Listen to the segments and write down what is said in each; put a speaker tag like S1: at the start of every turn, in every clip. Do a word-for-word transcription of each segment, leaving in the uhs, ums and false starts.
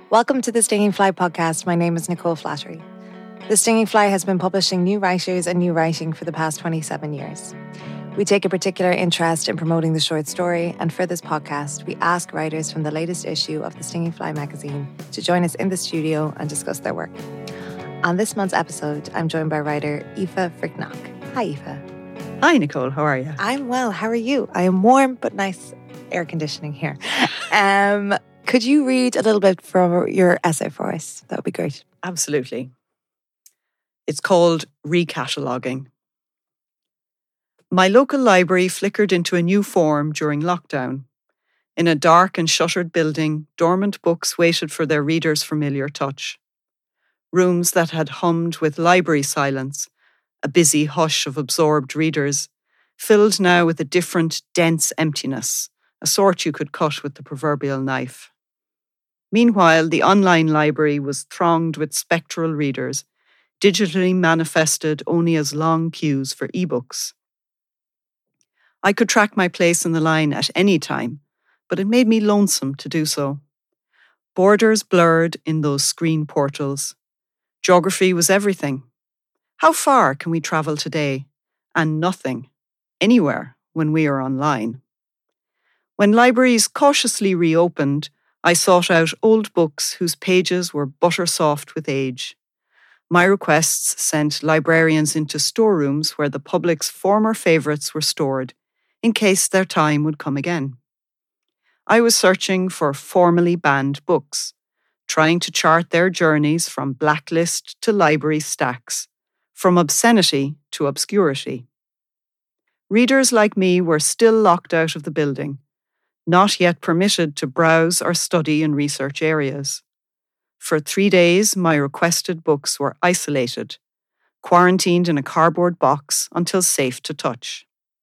S1: Welcome to the Stinging Fly podcast. My name is Nicole Flattery. The Stinging Fly has been publishing new writers and new writing for the past twenty-seven years. We take a particular interest in promoting the short story, and for this podcast, we ask writers from the latest issue of the Stinging Fly magazine to join us in the studio and discuss their work. On this month's episode, I'm joined by writer Aoife Fricknock. Hi, Aoife.
S2: Hi, Nicole. How are you?
S1: I'm well. How are you? I am warm, but nice air conditioning here. Um, could you read a little bit from your essay for us? That would be great.
S2: Absolutely. It's called Recataloguing. My local library flickered into a new form during lockdown. In a dark and shuttered building, dormant books waited for their readers' familiar touch. Rooms that had hummed with library silence, a busy hush of absorbed readers, filled now with a different, dense emptiness, a sort you could cut with the proverbial knife. Meanwhile, the online library was thronged with spectral readers, digitally manifested only as long queues for ebooks. I could track my place in the line at any time, but it made me lonesome to do so. Borders blurred in those screen portals. Geography was everything. How far can we travel today? And nothing, anywhere, when we are online. When libraries cautiously reopened, I sought out old books whose pages were butter-soft with age. My requests sent librarians into storerooms where the public's former favourites were stored, in case their time would come again. I was searching for formerly banned books, trying to chart their journeys from blacklist to library stacks, from obscenity to obscurity. Readers like me were still locked out of the building, not yet permitted to browse or study in research areas. For three days, my requested books were isolated, quarantined in a cardboard box until safe to touch.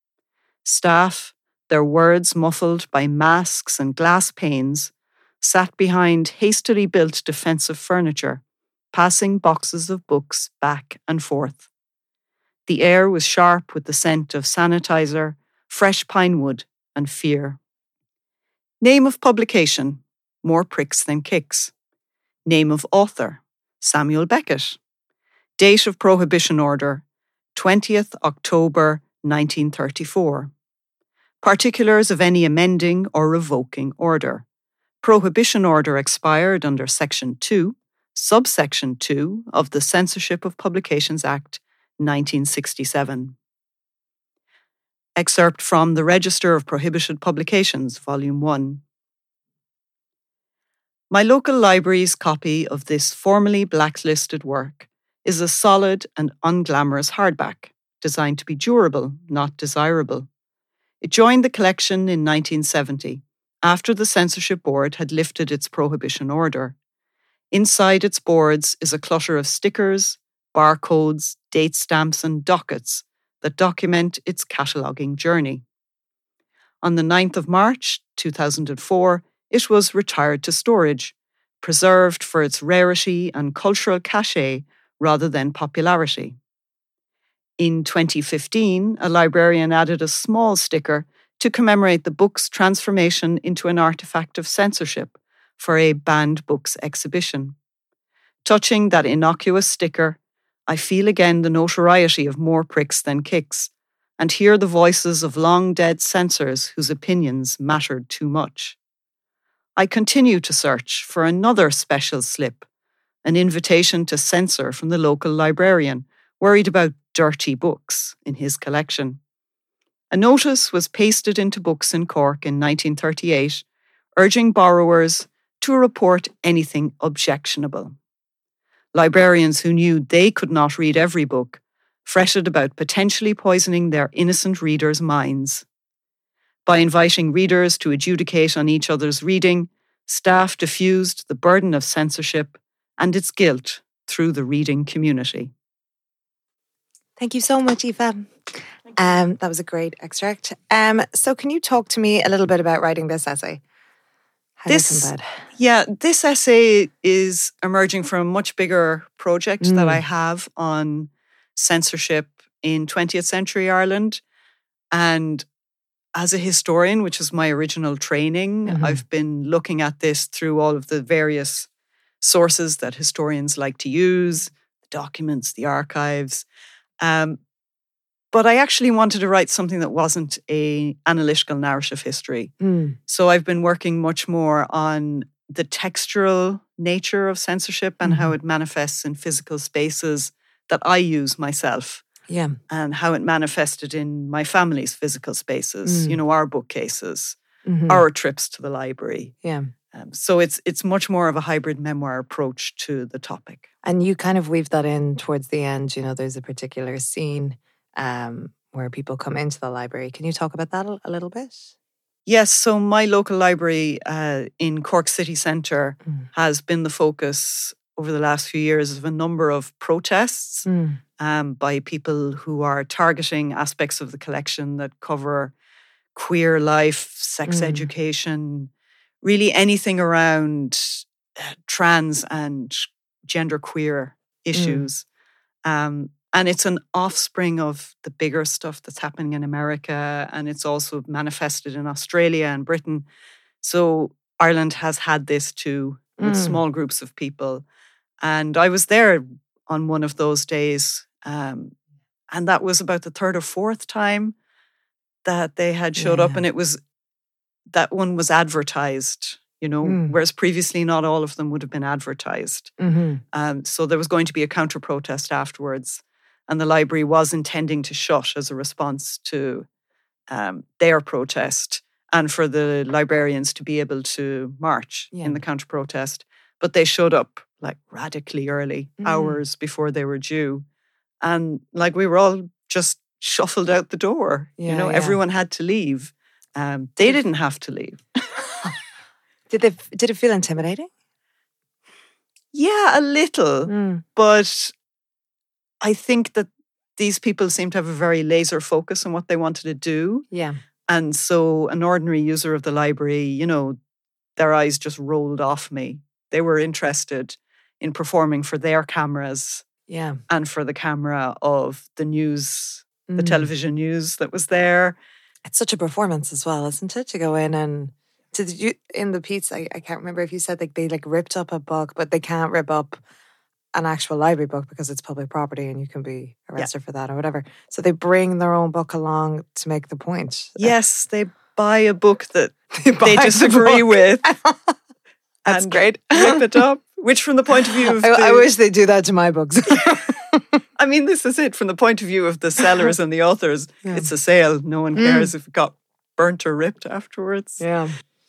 S2: Staff, their words muffled by masks and glass panes, sat behind hastily built defensive furniture, passing boxes of books back and forth. The air was sharp with the scent of sanitizer, fresh pine wood, and fear. Name of publication, More Pricks Than Kicks. Name of author, Samuel Beckett. Date of prohibition order, twentieth October nineteen thirty-four. Particulars of any amending or revoking order. Prohibition order expired under Section two, Subsection two of the Censorship of Publications Act nineteen sixty-seven. Excerpt from the Register of Prohibited Publications, Volume one. My local library's copy of this formerly blacklisted work is a solid and unglamorous hardback, designed to be durable, not desirable. It joined the collection in nineteen seventy, after the Censorship Board had lifted its prohibition order. Inside its boards is a clutter of stickers, barcodes, date stamps, and dockets that document its cataloguing journey. On the ninth of March two thousand four, it was retired to storage, preserved for its rarity and cultural cachet rather than popularity. In twenty fifteen, a librarian added a small sticker to commemorate the book's transformation into an artifact of censorship for a banned books exhibition. Touching that innocuous sticker, I feel again the notoriety of More Pricks Than Kicks, and hear the voices of long-dead censors whose opinions mattered too much. I continue to search for another special slip, an invitation to censor from the local librarian, worried about dirty books in his collection. A notice was pasted into books in Cork in nineteen thirty-eight, urging borrowers to report anything objectionable. Librarians who knew they could not read every book fretted about potentially poisoning their innocent readers' minds. By inviting readers to adjudicate on each other's reading, staff diffused the burden of censorship and its guilt through the reading community.
S1: Thank you so much, Aoife. Um, that was a great extract. Um, so can you talk to me a little bit about writing this essay? How
S2: This, yeah, this essay is emerging from a much bigger project
S1: Mm.
S2: that I have on censorship in twentieth century Ireland. And as a historian, which is my original training,
S1: Mhm.
S2: I've been looking at this through all of the various sources that historians like to use, the documents, the archives. Um, but I actually wanted to write something that wasn't a analytical narrative history.
S1: Mm.
S2: So I've been working much more on the textural nature of censorship and mm-hmm. how it manifests in physical spaces that I use myself.
S1: Yeah.
S2: And how it manifested in my family's physical spaces,
S1: Mm.
S2: you know, our bookcases,
S1: Mm-hmm.
S2: our trips to the library.
S1: Yeah.
S2: Um, so it's it's much more of a hybrid memoir approach to the topic.
S1: And you kind of weave that in towards the end. You know, there's a particular scene um, where people come into the library. Can you talk about that a little bit?
S2: Yes. So my local library uh, in Cork City Centre
S1: mm.
S2: has been the focus over the last few years of a number of protests
S1: mm.
S2: um, by people who are targeting aspects of the collection that cover queer life, sex
S1: mm.
S2: education, really anything around uh, trans and genderqueer issues. Mm. Um, and it's an offspring of the bigger stuff that's happening in America, and it's also manifested in Australia and Britain. So Ireland has had this too, with
S1: mm.
S2: small groups of people. And I was there on one of those days, um, and that was about the third or fourth time that they had showed
S1: yeah.
S2: up, and it was, that one was advertised, you know,
S1: mm.
S2: whereas previously not all of them would have been advertised.
S1: Mm-hmm.
S2: Um, so there was going to be a counter-protest afterwards, and the library was intending to shut as a response to um, their protest and for the librarians to be able to march
S1: yeah.
S2: in the counter-protest. But they showed up like radically early,
S1: mm.
S2: hours before they were due. And like we were all just shuffled out the door.
S1: Yeah,
S2: you know,
S1: yeah.
S2: everyone had to leave. Um, they didn't have to leave.
S1: Did they? Did it feel intimidating?
S2: Yeah, a little.
S1: Mm.
S2: But I think that these people seem to have a very laser focus on what they wanted to do.
S1: Yeah.
S2: And so an ordinary user of the library, you know, their eyes just rolled off me. They were interested in performing for their cameras.
S1: Yeah.
S2: And for the camera of the news,
S1: mm.
S2: the television news that was there.
S1: It's such a performance as well, isn't it? To go in and to the, in the piece, I, I can't remember if you said like they like ripped up a book, but they can't rip up an actual library book because it's public property and you can be arrested yeah. for that or whatever. So they bring their own book along to make the point.
S2: Yes, they buy a book that they, they disagree
S1: the
S2: with.
S1: That's
S2: and
S1: great.
S2: Rip it up. Which, from the point of view of
S1: I,
S2: the,
S1: I wish they do that to my books.
S2: I mean, this is it. From the point of view of the sellers and the authors, yeah. it's a sale. No one cares mm. if it got burnt or ripped afterwards.
S1: Yeah.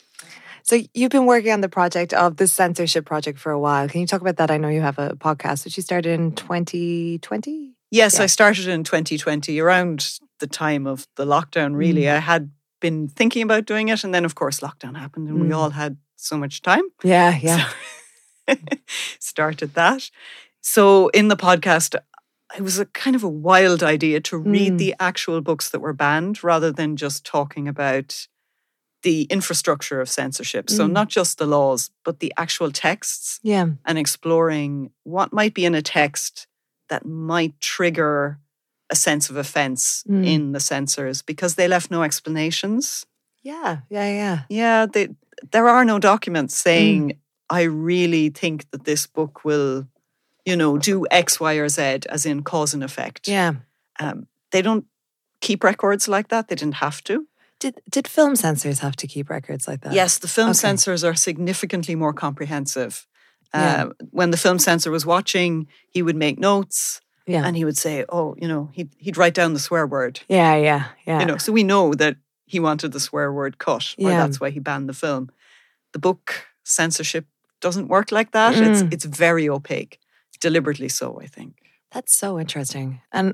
S1: So you've been working on the project of this censorship project for a while. Can you talk about that? I know you have a podcast, which you started in twenty twenty?
S2: Yes,
S1: yeah.
S2: I started in twenty twenty, around the time of the lockdown, really. Mm. I had been thinking about doing it, and then, of course, lockdown happened, and mm. we all had so much time.
S1: Yeah, yeah.
S2: So started that. So in the podcast, it was a kind of a wild idea to read mm. the actual books that were banned rather than just talking about the infrastructure of censorship. So mm. not just the laws, but the actual texts.
S1: Yeah.
S2: And exploring what might be in a text that might trigger a sense of offense mm. in the censors because they left no explanations.
S1: Yeah, yeah, yeah.
S2: Yeah, they, there are no documents saying, mm. I really think that this book will, you know, do X, Y, or Z, as in cause and effect.
S1: Yeah.
S2: Um, they don't keep records like that. They didn't have to.
S1: Did did film censors have to keep records like that?
S2: Yes, the film
S1: okay.
S2: censors are significantly more comprehensive.
S1: Yeah.
S2: Uh, when the film censor was watching, he would make notes.
S1: Yeah.
S2: And he would say, oh, you know, he'd, he'd write down the swear word.
S1: Yeah, yeah, yeah.
S2: You know, so we know that he wanted the swear word cut, or
S1: yeah.
S2: that's why he banned the film. The book censorship doesn't work like that.
S1: Mm.
S2: It's it's very opaque, deliberately so, I think.
S1: That's so interesting. And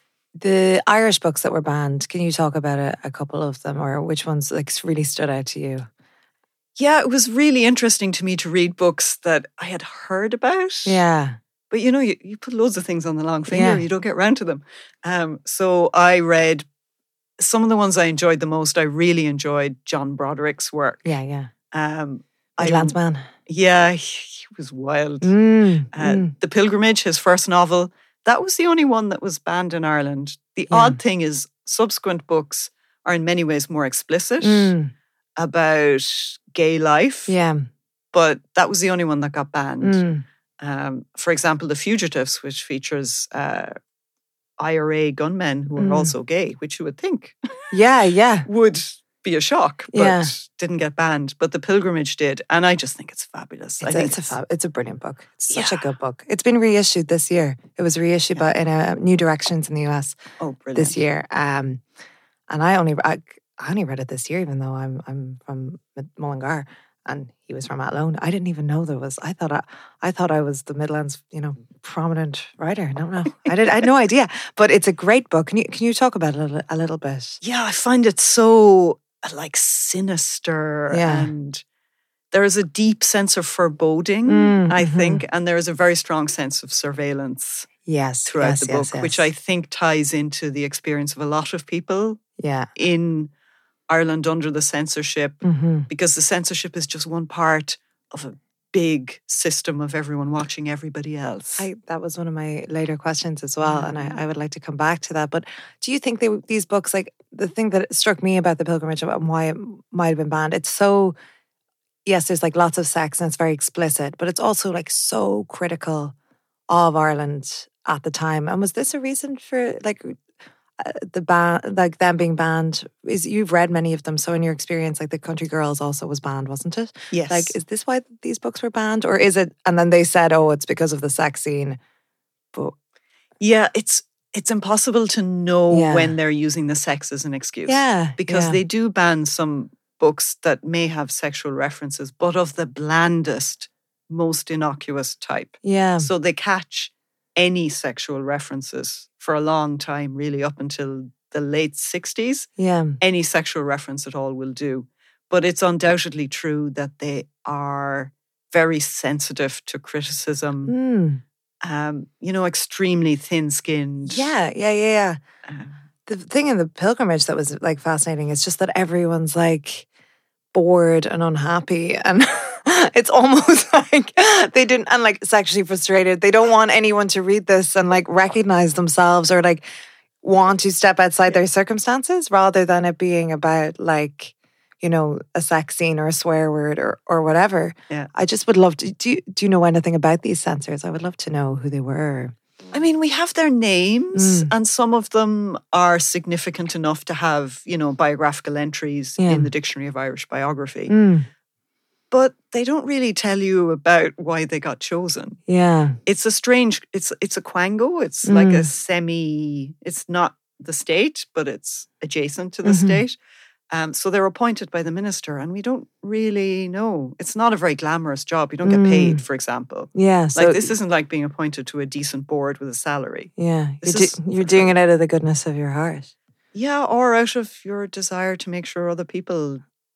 S1: the Irish books that were banned, can you talk about a, a couple of them, or which ones like really stood out to you?
S2: Yeah, it was really interesting to me to read books that I had heard about.
S1: Yeah.
S2: But you know, you, you put loads of things on the long finger,
S1: yeah.
S2: you don't get round to them. Um, so I read some of the ones I enjoyed the most. I really enjoyed John Broderick's work.
S1: Yeah, yeah.
S2: Um,
S1: Midlands Man.
S2: Yeah, he was wild.
S1: Mm,
S2: uh,
S1: mm.
S2: The Pilgrimage, his first novel, that was the only one that was banned in Ireland. The
S1: yeah.
S2: odd thing is subsequent books are in many ways more explicit
S1: mm.
S2: about gay life.
S1: Yeah.
S2: but that was the only one that got banned.
S1: Mm.
S2: Um, for example, The Fugitives, which features uh, I R A gunmen who are
S1: Mm.
S2: also gay, which you would think
S1: Yeah, yeah.
S2: would be a shock, but
S1: Yeah.
S2: didn't get banned. But The Pilgrimage did, and I just think it's fabulous.
S1: It's,
S2: I
S1: a,
S2: think
S1: it's, a fab, it's a brilliant book. It's such
S2: Yeah.
S1: a good book. It's been reissued this year. It was reissued
S2: Yeah.
S1: by in a New Directions in the U S
S2: oh, brilliant.
S1: this year. Um, and I only I, I only read it this year, even though I'm I'm from Mullingar and he was from Athlone. I didn't even know there was. I thought I, I thought I was the Midlands, you know, prominent writer. I don't know. I did. I had no idea. But it's a great book. Can you can you talk about it a little, a little bit?
S2: Yeah, I find it so like sinister,
S1: Yeah.
S2: and there is a deep sense of foreboding,
S1: Mm,
S2: I
S1: mhm.
S2: think, and there is a very strong sense of surveillance
S1: Yes.
S2: throughout
S1: yes,
S2: the book,
S1: yes, yes.
S2: which I think ties into the experience of a lot of people
S1: yeah.
S2: in Ireland under the censorship,
S1: Mm-hmm.
S2: because the censorship is just one part of a big system of everyone watching everybody else.
S1: I, that was one of my later questions as well, and
S2: Yeah.
S1: I, I would like to come back to that. But do you think they, these books, like the thing that struck me about The Pilgrimage and why it might have been banned, it's so, yes, there's like lots of sex and it's very explicit, but it's also like so critical of Ireland at the time. And was this a reason for like uh, the ban, like them being banned? Is you've read many of them, so in your experience, like The Country Girls also was banned, wasn't it?
S2: yes.
S1: Like, is this why these books were banned, or is it? And then they said, "Oh, it's because of the sex scene." But
S2: yeah, it's it's impossible to know
S1: Yeah.
S2: when they're using the sex as an excuse.
S1: yeah,
S2: Because
S1: yeah.
S2: they do ban some books that may have sexual references, but of the blandest, most innocuous type.
S1: yeah,
S2: So they catch any sexual references for a long time, really, up until the late sixties.
S1: yeah,
S2: Any sexual reference at all will do. But it's undoubtedly true that they are very sensitive to criticism,
S1: mm.
S2: um, you know, extremely thin-skinned.
S1: yeah, yeah, yeah, yeah.
S2: Uh,
S1: The thing in The Pilgrimage that was like fascinating is just that everyone's like bored and unhappy, and it's almost like they didn't, and like sexually frustrated. They don't want anyone to read this and like recognize themselves or like want to step outside their circumstances, rather than it being about like, you know, a sex scene or a swear word or or whatever.
S2: Yeah.
S1: I just would love to. Do you, do you know anything about these censors? I would love to know who they were.
S2: I mean, we have their names,
S1: Mm.
S2: and some of them are significant enough to have, you know, biographical entries
S1: Yeah.
S2: in the Dictionary of Irish Biography.
S1: Mm.
S2: But they don't really tell you about why they got chosen.
S1: Yeah.
S2: It's a strange, it's it's a quango. It's like a
S1: Mm.
S2: semi, it's not the state, but it's adjacent to the
S1: Mhm.
S2: state. Um, so they're appointed by the minister, and we don't really know. It's not a very glamorous job. You don't get
S1: Mm.
S2: paid, for example.
S1: Yeah. So
S2: Like, this isn't like being appointed to a decent board with a salary.
S1: yeah, you're,
S2: This
S1: do,
S2: is
S1: you're
S2: for
S1: doing it out of the goodness of your heart.
S2: Yeah, or out of your desire to make sure other people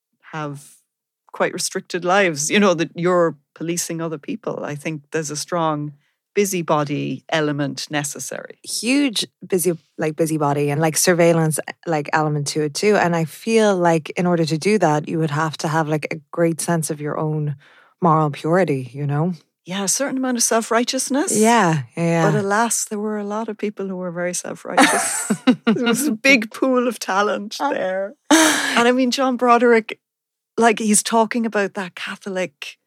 S2: have quite restricted lives, you know, that you're policing other people. I think there's a strong busybody element necessary.
S1: Huge busy like busybody and like surveillance like element to it too. And I feel like in order to do that, you would have to have like a great sense of your own moral purity, you know?
S2: Yeah, a certain amount of self-righteousness.
S1: Yeah, yeah.
S2: But alas, there were a lot of people who were very self-righteous. There was a big pool of talent there. And I mean, John Broderick, like, he's talking about that Catholic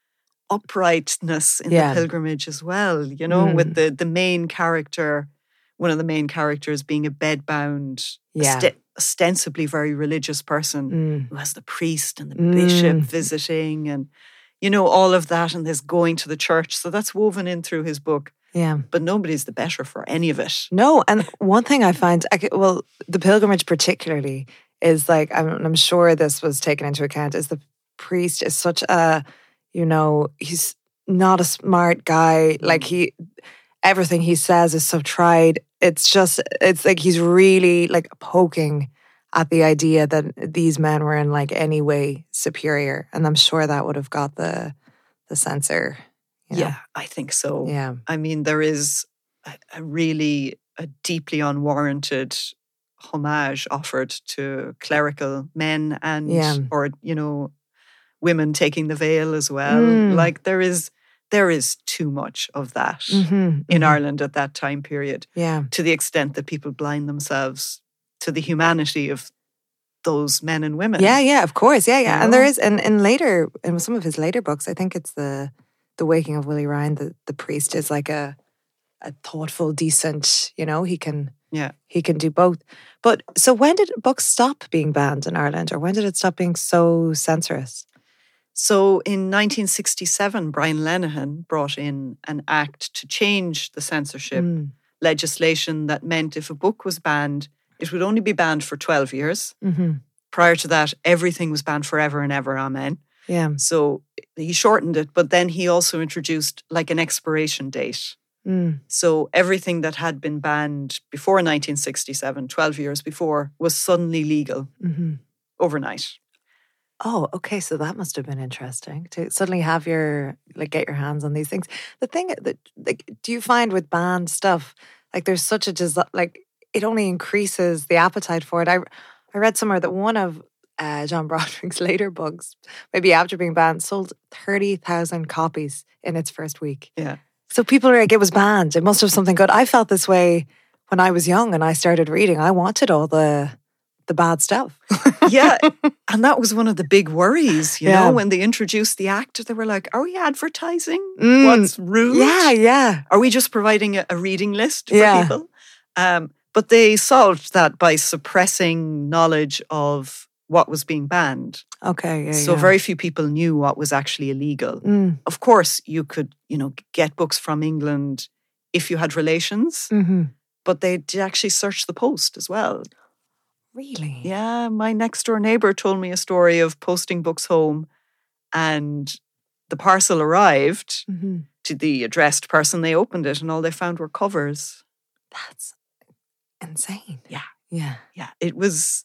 S2: uprightness in
S1: Yeah.
S2: the pilgrimage as well, you know,
S1: Mm.
S2: with the, the main character, one of the main characters being a bedbound,
S1: Yeah.
S2: ost- ostensibly very religious person
S1: Mm.
S2: who has the priest and the
S1: Mm.
S2: bishop visiting and, you know, all of that, and this going to the church. So that's woven in through his book,
S1: Yeah.
S2: but nobody's the better for any of it.
S1: No, and one thing I find, I could- well, the pilgrimage particularly is like, I'm, I'm sure this was taken into account, is the priest is such a, you know, he's not a smart guy. Like he, everything he says is so tried. It's just, it's like he's really like poking at the idea that these men were in like any way superior. And I'm sure that would have got the, the censor. You know?
S2: Yeah, I think so.
S1: Yeah.
S2: I mean, there is a, a really a deeply unwarranted homage offered to clerical men and,
S1: Yeah.
S2: or, you know, women taking the veil as well.
S1: Mm.
S2: Like there is, there is too much of that
S1: Mhm,
S2: in
S1: mhm.
S2: Ireland at that time period,
S1: Yeah.
S2: to the extent that people blind themselves to the humanity of those men and women.
S1: Yeah, yeah, of course. Yeah, yeah.
S2: You
S1: And there
S2: know?
S1: is, and in later, in some of his later books, I think it's the the Waking of Willie Ryan, the, the priest is like a a thoughtful, decent, you know, he can
S2: Yeah.
S1: he can do both. But so when did books stop being banned in Ireland, or when did it stop being so censorious?
S2: So in nineteen sixty-seven, Brian Lenihan brought in an act to change the censorship
S1: Mm.
S2: legislation that meant if a book was banned, it would only be banned for twelve years.
S1: Mm-hmm.
S2: Prior to that, everything was banned forever and ever, amen.
S1: Yeah.
S2: So he shortened it, but then he also introduced like an expiration date.
S1: Mm.
S2: So everything that had been banned before nineteen sixty-seven, twelve years before, was suddenly legal
S1: Mm-hmm.
S2: overnight.
S1: Oh, okay. So that must have been interesting to suddenly have your, like, get your hands on these things. The thing that, like, do you find with banned stuff, like, there's such a, desi- like, it only increases the appetite for it. I, I read somewhere that one of uh, John Broderick's later books, maybe after being banned, sold thirty thousand copies in its first week.
S2: Yeah.
S1: So people are like, it was banned. It must have something good. I felt this way when I was young and I started reading. I wanted all the the bad stuff.
S2: Yeah. And that was one of the big worries, you
S1: Yeah.
S2: know, when they introduced the act, they were like, are we advertising
S1: Mm.
S2: what's rude?
S1: Yeah, yeah.
S2: Are we just providing a, a reading list for
S1: Yeah.
S2: people? Um, but they solved that by suppressing knowledge of what was being banned.
S1: Okay, yeah,
S2: so
S1: yeah.
S2: very few people knew what was actually illegal.
S1: Mm.
S2: Of course, you could, you know, get books from England if you had relations,
S1: Mm-hmm.
S2: but they'd actually search the post as well.
S1: Really?
S2: Yeah, my next door neighbour told me a story of posting books home, and the parcel arrived
S1: Mm-hmm.
S2: to the addressed person. They opened it and all they found were covers.
S1: That's insane.
S2: Yeah.
S1: Yeah.
S2: Yeah, it was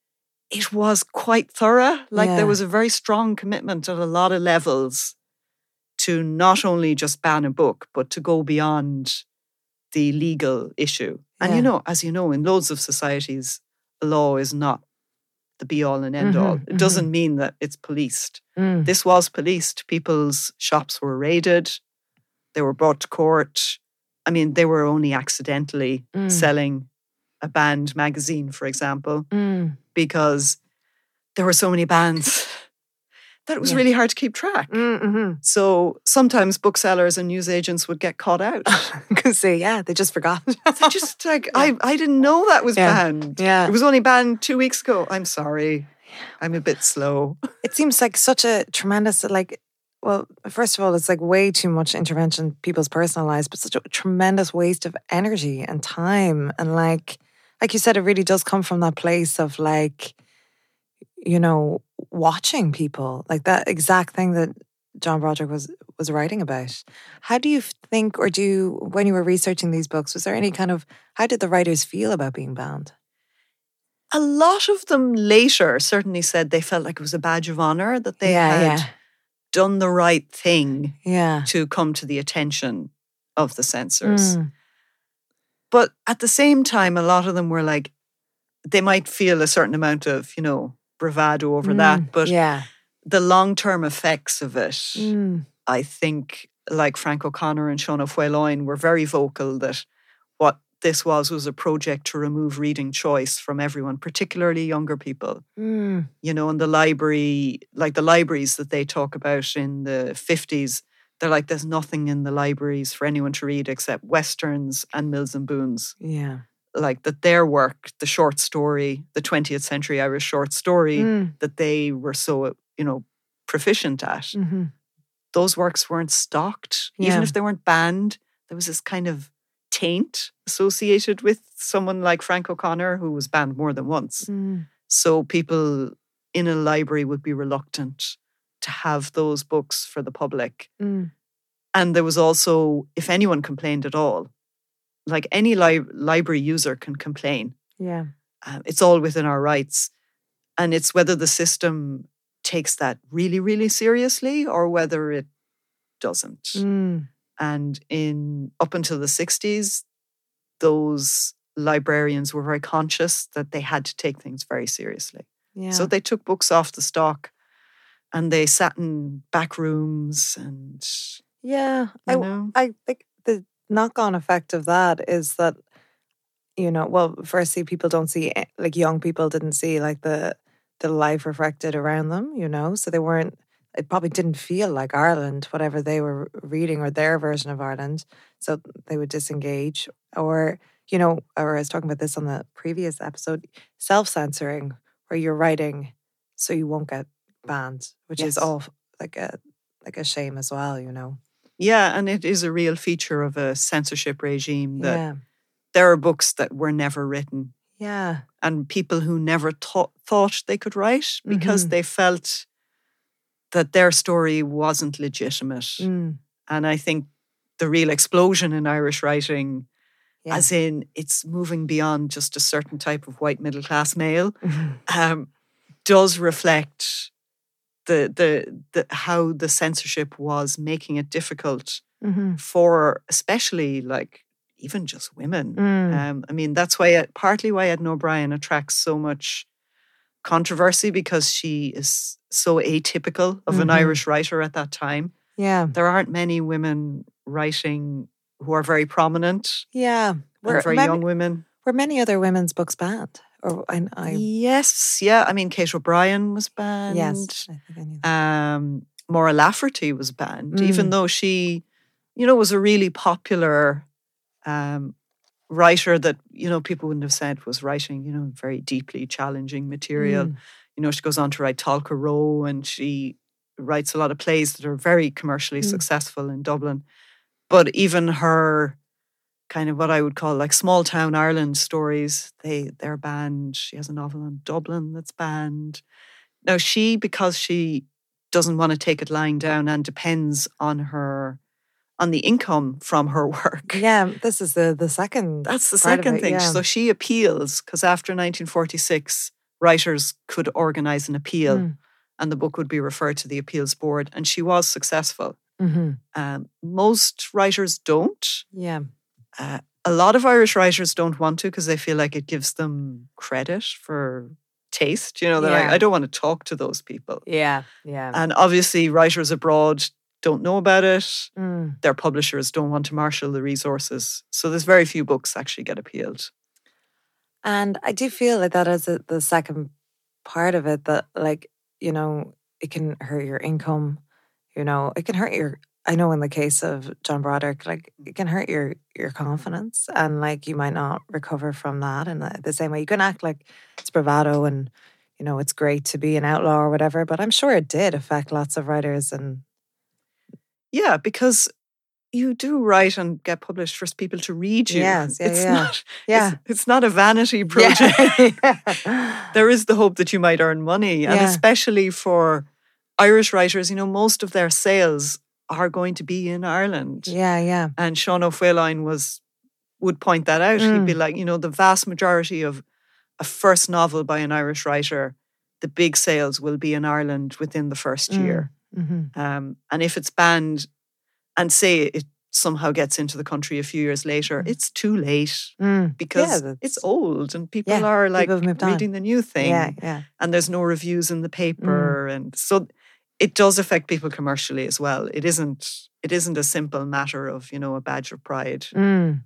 S2: it was quite thorough. Like
S1: Yeah.
S2: there was a very strong commitment at a lot of levels to not only just ban a book, but to go beyond the legal issue. And
S1: Yeah.
S2: you know, as you know, in loads of societies, the law is not the be all and end all.
S1: Mhm,
S2: It doesn't mean that it's policed.
S1: Mm.
S2: This was policed. People's shops were raided. They were brought to court. I mean, they were only accidentally
S1: Mm.
S2: selling a banned magazine, for example,
S1: Mm.
S2: because there were so many bans that it was
S1: Yeah.
S2: really hard to keep track.
S1: Mm-hmm.
S2: So sometimes booksellers and newsagents would get caught out.
S1: Because they, yeah, they just forgot.
S2: They just like, I, I didn't know that was
S1: Yeah.
S2: banned.
S1: Yeah.
S2: It was only banned two weeks ago. I'm sorry. I'm a bit slow.
S1: It seems like such a tremendous, like, well, first of all, it's like way too much intervention in people's personal lives, but such a tremendous waste of energy and time. And like, like you said, it really does come from that place of like, you know, watching people, like that exact thing that John Broderick was was writing about. How do you think, or do you, when you were researching these books, was there any kind of, how did the writers feel about being banned?
S2: A lot of them later certainly said they felt like it was a badge of honor that they
S1: Yeah,
S2: had
S1: yeah.
S2: done the right thing
S1: Yeah.
S2: to come to the attention of the censors.
S1: Mm.
S2: But at the same time, a lot of them were like, they might feel a certain amount of, you know, bravado over that.
S1: Mm.
S2: But
S1: yeah.
S2: the long-term effects of it,
S1: Mm.
S2: I think, like Frank O'Connor and Sean O'Fwayloin were very vocal that what this was was a project to remove reading choice from everyone, particularly younger people.
S1: Mm.
S2: You know, in the library, like the libraries that they talk about in the fifties, they're like, there's nothing in the libraries for anyone to read except Westerns and Mills and Boons.
S1: Yeah.
S2: Like that their work, the short story, the twentieth century Irish short story
S1: Mm.
S2: that they were so, you know, proficient at,
S1: Mm-hmm.
S2: those works weren't stocked.
S1: Yeah.
S2: Even if they weren't banned, there was this kind of taint associated with someone like Frank O'Connor, who was banned more than once.
S1: Mm.
S2: So people in a library would be reluctant to have those books for the public.
S1: Mm.
S2: And there was also, if anyone complained at all, like any li- library user can complain.
S1: Yeah.
S2: Um, it's all within our rights. And it's whether the system takes that really, really seriously or whether it doesn't.
S1: Mm.
S2: And in up until the sixties, those librarians were very conscious that they had to take things very seriously.
S1: Yeah.
S2: So they took books off the stock and they sat in back rooms and,
S1: yeah.
S2: you
S1: I,
S2: know.
S1: I think the knock-on effect of that is that, you know, well, firstly, people don't see, like young people didn't see like the the life reflected around them, you know, so they weren't, it probably didn't feel like Ireland, whatever they were reading or their version of Ireland. So they would disengage. Or, you know, or I was talking about this on the previous episode, self-censoring, where you're writing so you won't get banned, which
S2: Yes.
S1: is all like a like a shame as well, you know.
S2: Yeah, and it is a real feature of a censorship regime that
S1: Yeah.
S2: there are books that were never written
S1: Yeah.
S2: and people who never thought thought they could write because
S1: Mhm.
S2: they felt that their story wasn't legitimate.
S1: Mm.
S2: And I think the real explosion in Irish writing,
S1: Yeah.
S2: as in it's moving beyond just a certain type of white middle class male,
S1: Mhm.
S2: um, does reflect the, the the how the censorship was making it difficult
S1: Mhm.
S2: for especially like even just women.
S1: Mm.
S2: Um, I mean, that's why partly why Edna O'Brien attracts so much controversy, because she is so atypical of an
S1: Mhm.
S2: Irish writer at that time.
S1: Yeah.
S2: There aren't many women writing who are very prominent
S1: Yeah.
S2: and very
S1: many,
S2: young women.
S1: Were many other women's books banned? Or I, I
S2: Yes, yeah. I mean, Kate O'Brien was banned.
S1: yes, I think I knew that.
S2: Um, Maura Lafferty was banned,
S1: Mm.
S2: even though she, you know, was a really popular um, writer that, you know, people wouldn't have said was writing, you know, very deeply challenging material.
S1: Mm.
S2: You know, she goes on to write Talca Row, and she writes a lot of plays that are very commercially
S1: Mm.
S2: successful in Dublin. But even her kind of what I would call like small town Ireland stories, they, they're banned. She has a novel on Dublin that's banned. Now she, because she doesn't want to take it lying down and depends on her, on the income from her work.
S1: Yeah, this is the, the second
S2: That's the
S1: part of
S2: second
S1: it,
S2: thing.
S1: yeah.
S2: So she appeals, because after nineteen forty-six, writers could organise an appeal
S1: Mm.
S2: and the book would be referred to the appeals board, and she was successful.
S1: Mhm.
S2: Um, most writers don't.
S1: Yeah.
S2: Uh, a lot of Irish writers don't want to because they feel like it gives them credit for taste. You know, they're like,
S1: Yeah.
S2: I don't want to talk to those people.
S1: Yeah. Yeah.
S2: And obviously, writers abroad don't know about it.
S1: Mm.
S2: Their publishers don't want to marshal the resources. So there's very few books actually get appealed.
S1: And I do feel like that is a, the second part of it, that like, you know, it can hurt your income, you know, it can hurt your, I know in the case of John Broderick, like it can hurt your your confidence, and like you might not recover from that in the, the same way. You can act like it's bravado and, you know, it's great to be an outlaw or whatever, but I'm sure it did affect lots of writers. And
S2: Yeah, because you do write and get published for people to read you.
S1: Yes, yeah,
S2: it's
S1: yeah.
S2: not
S1: Yeah.
S2: it's, it's not a vanity project.
S1: Yeah.
S2: There is the hope that you might earn money. And
S1: Yeah.
S2: especially for Irish writers, you know, most of their sales are going to be in Ireland.
S1: Yeah, yeah.
S2: And Sean O'Faolain was would point that out.
S1: Mm.
S2: He'd be like, you know, the vast majority of a first novel by an Irish writer, the big sales will be in Ireland within the first
S1: Mm.
S2: year.
S1: Mm-hmm.
S2: Um, and if it's banned, and say it somehow gets into the country a few years later,
S1: Mm.
S2: it's too late
S1: Mm.
S2: because
S1: Yeah, that's-
S2: it's old and people
S1: Yeah,
S2: are like
S1: people have moved on.
S2: reading the new thing,
S1: Yeah, yeah.
S2: and there's no reviews in the paper, and so it does affect people commercially as well. It isn't. It isn't a simple matter of, you know, a badge of pride.
S1: Mm.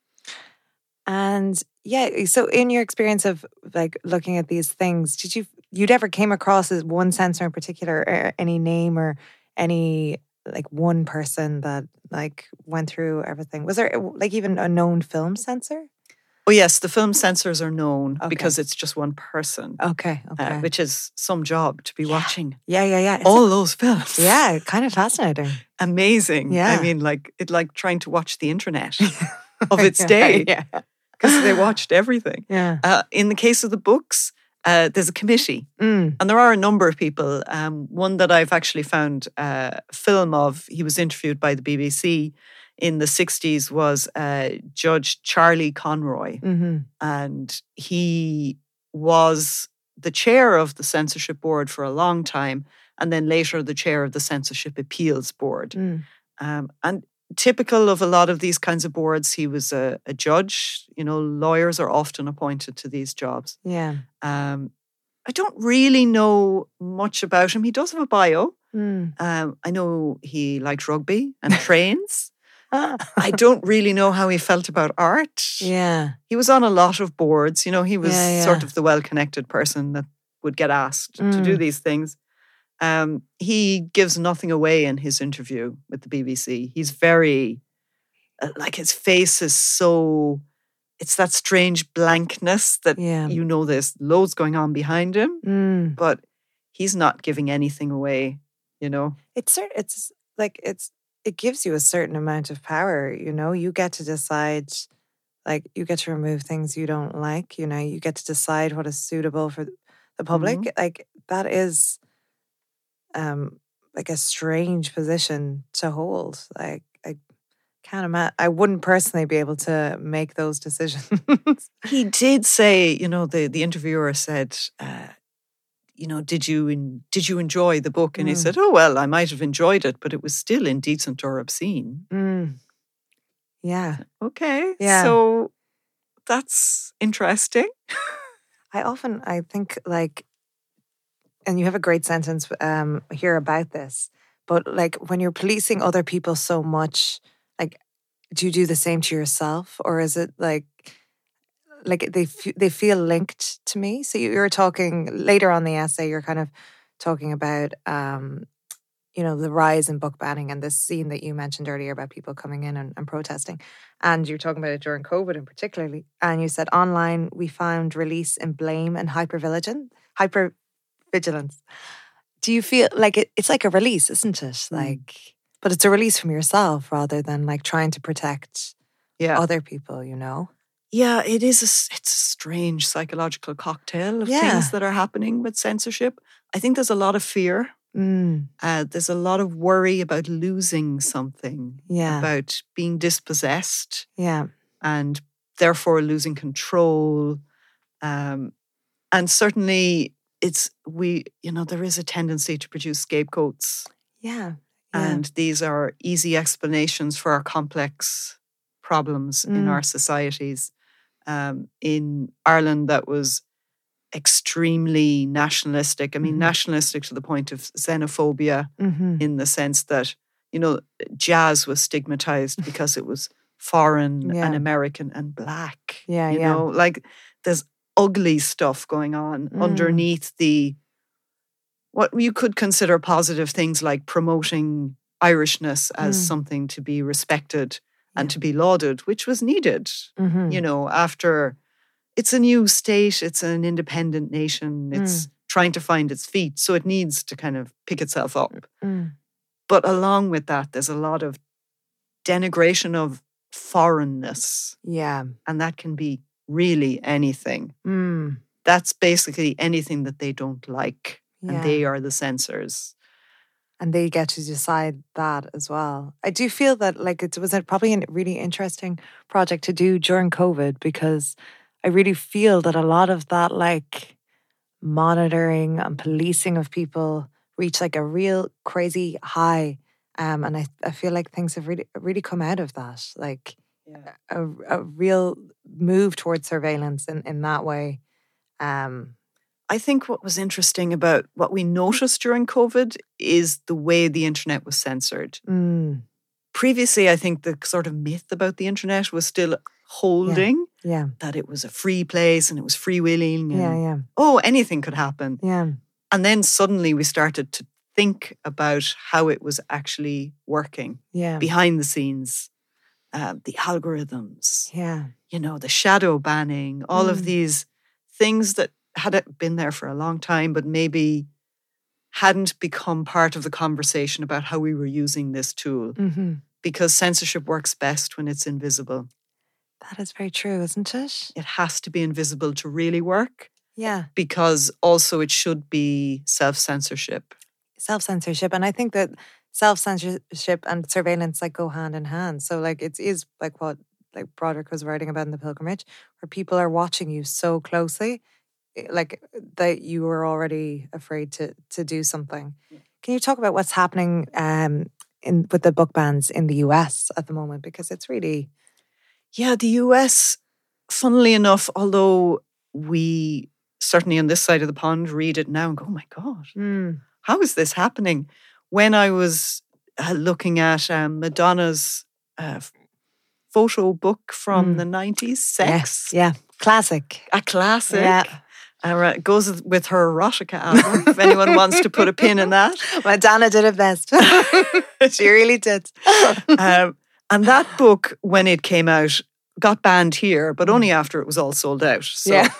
S1: And yeah, so in your experience of like looking at these things, did you you'd ever came across as one censor in particular, or any name or any like one person that like went through everything? Was there like even a known film censor?
S2: Oh yes, the film censors are known
S1: Okay.
S2: because it's just one person,
S1: Okay, okay.
S2: uh, which is some job to be
S1: Yeah.
S2: watching
S1: yeah, yeah, yeah. It's-
S2: all those films.
S1: yeah, kind of fascinating.
S2: Amazing.
S1: Yeah.
S2: I mean, like it like trying to watch the internet of its day.
S1: Yeah,
S2: Because they watched everything.
S1: yeah.
S2: Uh, in the case of the books, uh, there's a committee,
S1: Mm.
S2: and there are a number of people. Um, one that I've actually found a film of, he was interviewed by the B B C in the sixties, was uh, Judge Charlie Conroy.
S1: Mm-hmm.
S2: And he was the chair of the censorship board for a long time, and then later the chair of the censorship appeals board.
S1: Mm.
S2: Um, and typical of a lot of these kinds of boards, he was a, a judge. You know, lawyers are often appointed to these jobs.
S1: Yeah.
S2: Um, I don't really know much about him. He does have a bio.
S1: Mm.
S2: Um, I know he likes rugby and trains.
S1: Ah.
S2: I don't really know how he felt about art.
S1: Yeah.
S2: He was on a lot of boards. You know, he was
S1: Yeah, yeah.
S2: sort of the well-connected person that would get asked
S1: Mm.
S2: to do these things. Um, he gives nothing away in his interview with the B B C. He's very, uh, like his face is so, it's that strange blankness that
S1: Yeah.
S2: you know there's loads going on behind him,
S1: Mm.
S2: but he's not giving anything away, you know?
S1: It's cer- it's like it's it gives you a certain amount of power, you know. You get to decide, like you get to remove things you don't like, you know. You get to decide what is suitable for the public.
S2: Mhm.
S1: Like that is, um, like a strange position to hold. Like I can't imagine. I wouldn't personally be able to make those decisions.
S2: He did say, you know, the, the interviewer said, uh, you know, did you in, did you enjoy the book? And he
S1: Mm.
S2: said, oh, well, I might have enjoyed it, but it was still indecent or obscene.
S1: Mm. Yeah,
S2: Okay,
S1: Yeah.
S2: so that's interesting.
S1: I often I think like, and you have a great sentence um here about this, but like when you're policing other people so much, like, do you do the same to yourself, or is it like like they f- they feel linked to me? So you- you're talking later on in the essay, you're kind of talking about um you know the rise in book banning and this scene that you mentioned earlier about people coming in and, and protesting, and you're talking about it during COVID in particularly, and you said online we found release in blame and hypervigilance hypervigilance. Do you feel like it, it's like a release, isn't it?
S2: Mm.
S1: Like, but it's a release from yourself rather than like trying to protect
S2: Yeah.
S1: other people, you know?
S2: Yeah, it is a, s- it's a strange psychological cocktail of
S1: Yeah.
S2: things that are happening with censorship. I think there's a lot of fear.
S1: Mm,
S2: Uh, there's a lot of worry about losing something,
S1: yeah,
S2: about being dispossessed
S1: yeah,
S2: and therefore losing control. Um, and certainly it's, we, you know, there is a tendency to produce scapegoats.
S1: yeah, yeah.
S2: And these are easy explanations for our complex problems in
S1: Mm.
S2: our societies. Um, in Ireland, that was extremely nationalistic. I mean,
S1: Mhm.
S2: nationalistic to the point of xenophobia,
S1: Mm-hmm.
S2: in the sense that, you know, jazz was stigmatized because it was foreign
S1: Yeah.
S2: and American and black.
S1: Yeah,
S2: you
S1: yeah.
S2: know, like there's ugly stuff going on
S1: Mm.
S2: underneath the, what you could consider positive things like promoting Irishness as
S1: Mm.
S2: something to be respected and
S1: Yeah.
S2: to be lauded, which was needed,
S1: Mm-hmm.
S2: you know, after it's a new state, it's an independent nation, it's trying to find its feet. So it needs to kind of pick itself up.
S1: Mm.
S2: But along with that, there's a lot of denigration of foreignness.
S1: Yeah.
S2: And that can be really anything.
S1: Mm.
S2: That's basically anything that they don't like.
S1: Yeah.
S2: And they are the censors.
S1: And they get to decide that as well. I do feel that like it was a, probably a really interesting project to do during COVID, because I really feel that a lot of that like monitoring and policing of people reached like a real crazy high. Um, and I, I feel like things have really really come out of that. Like
S2: Yeah.
S1: a, a real move towards surveillance in, in that way. Um,
S2: I think what was interesting about what we noticed during COVID is the way the internet was censored.
S1: mm,
S2: Previously, I think the sort of myth about the internet was still holding,
S1: yeah,
S2: that it was a free place and it was freewheeling and,
S1: yeah, yeah,
S2: oh, anything could happen.
S1: yeah,
S2: And then suddenly we started to think about how it was actually working
S1: yeah,
S2: behind the scenes, uh, the algorithms,
S1: yeah,
S2: you know, the shadow banning, all of
S1: Mm.
S2: these things that had been there for a long time, but maybe hadn't become part of the conversation about how we were using this tool.
S1: hmm
S2: Because censorship works best when it's invisible.
S1: That is very true, isn't it?
S2: It has to be invisible to really work,
S1: Yeah.
S2: because also it should be self-censorship.
S1: Self-censorship. And I think that self-censorship and surveillance like go hand in hand. So like it is like what like Broderick was writing about in The Pilgrimage, where people are watching you so closely, eh, like that you were already afraid to to do something.
S2: Yeah.
S1: Can you talk about what's happening um in with the book bans in the U S at the moment? Because it's really
S2: Yeah, the U S, funnily enough, although we certainly on this side of the pond read it now and go, oh my God,
S1: mm,
S2: how is this happening? When I was uh, looking at um, Madonna's uh, f- photo book from
S1: Mm.
S2: the nineties, Sex,
S1: yeah, yeah. Classic.
S2: a classic,
S1: Yeah.
S2: Uh, it goes with her erotica album, if anyone wants to put a pin in that.
S1: Well, Dana did it best. She really did.
S2: Um, and that book, when it came out, got banned here, but only after it was all sold out. So,
S1: yeah.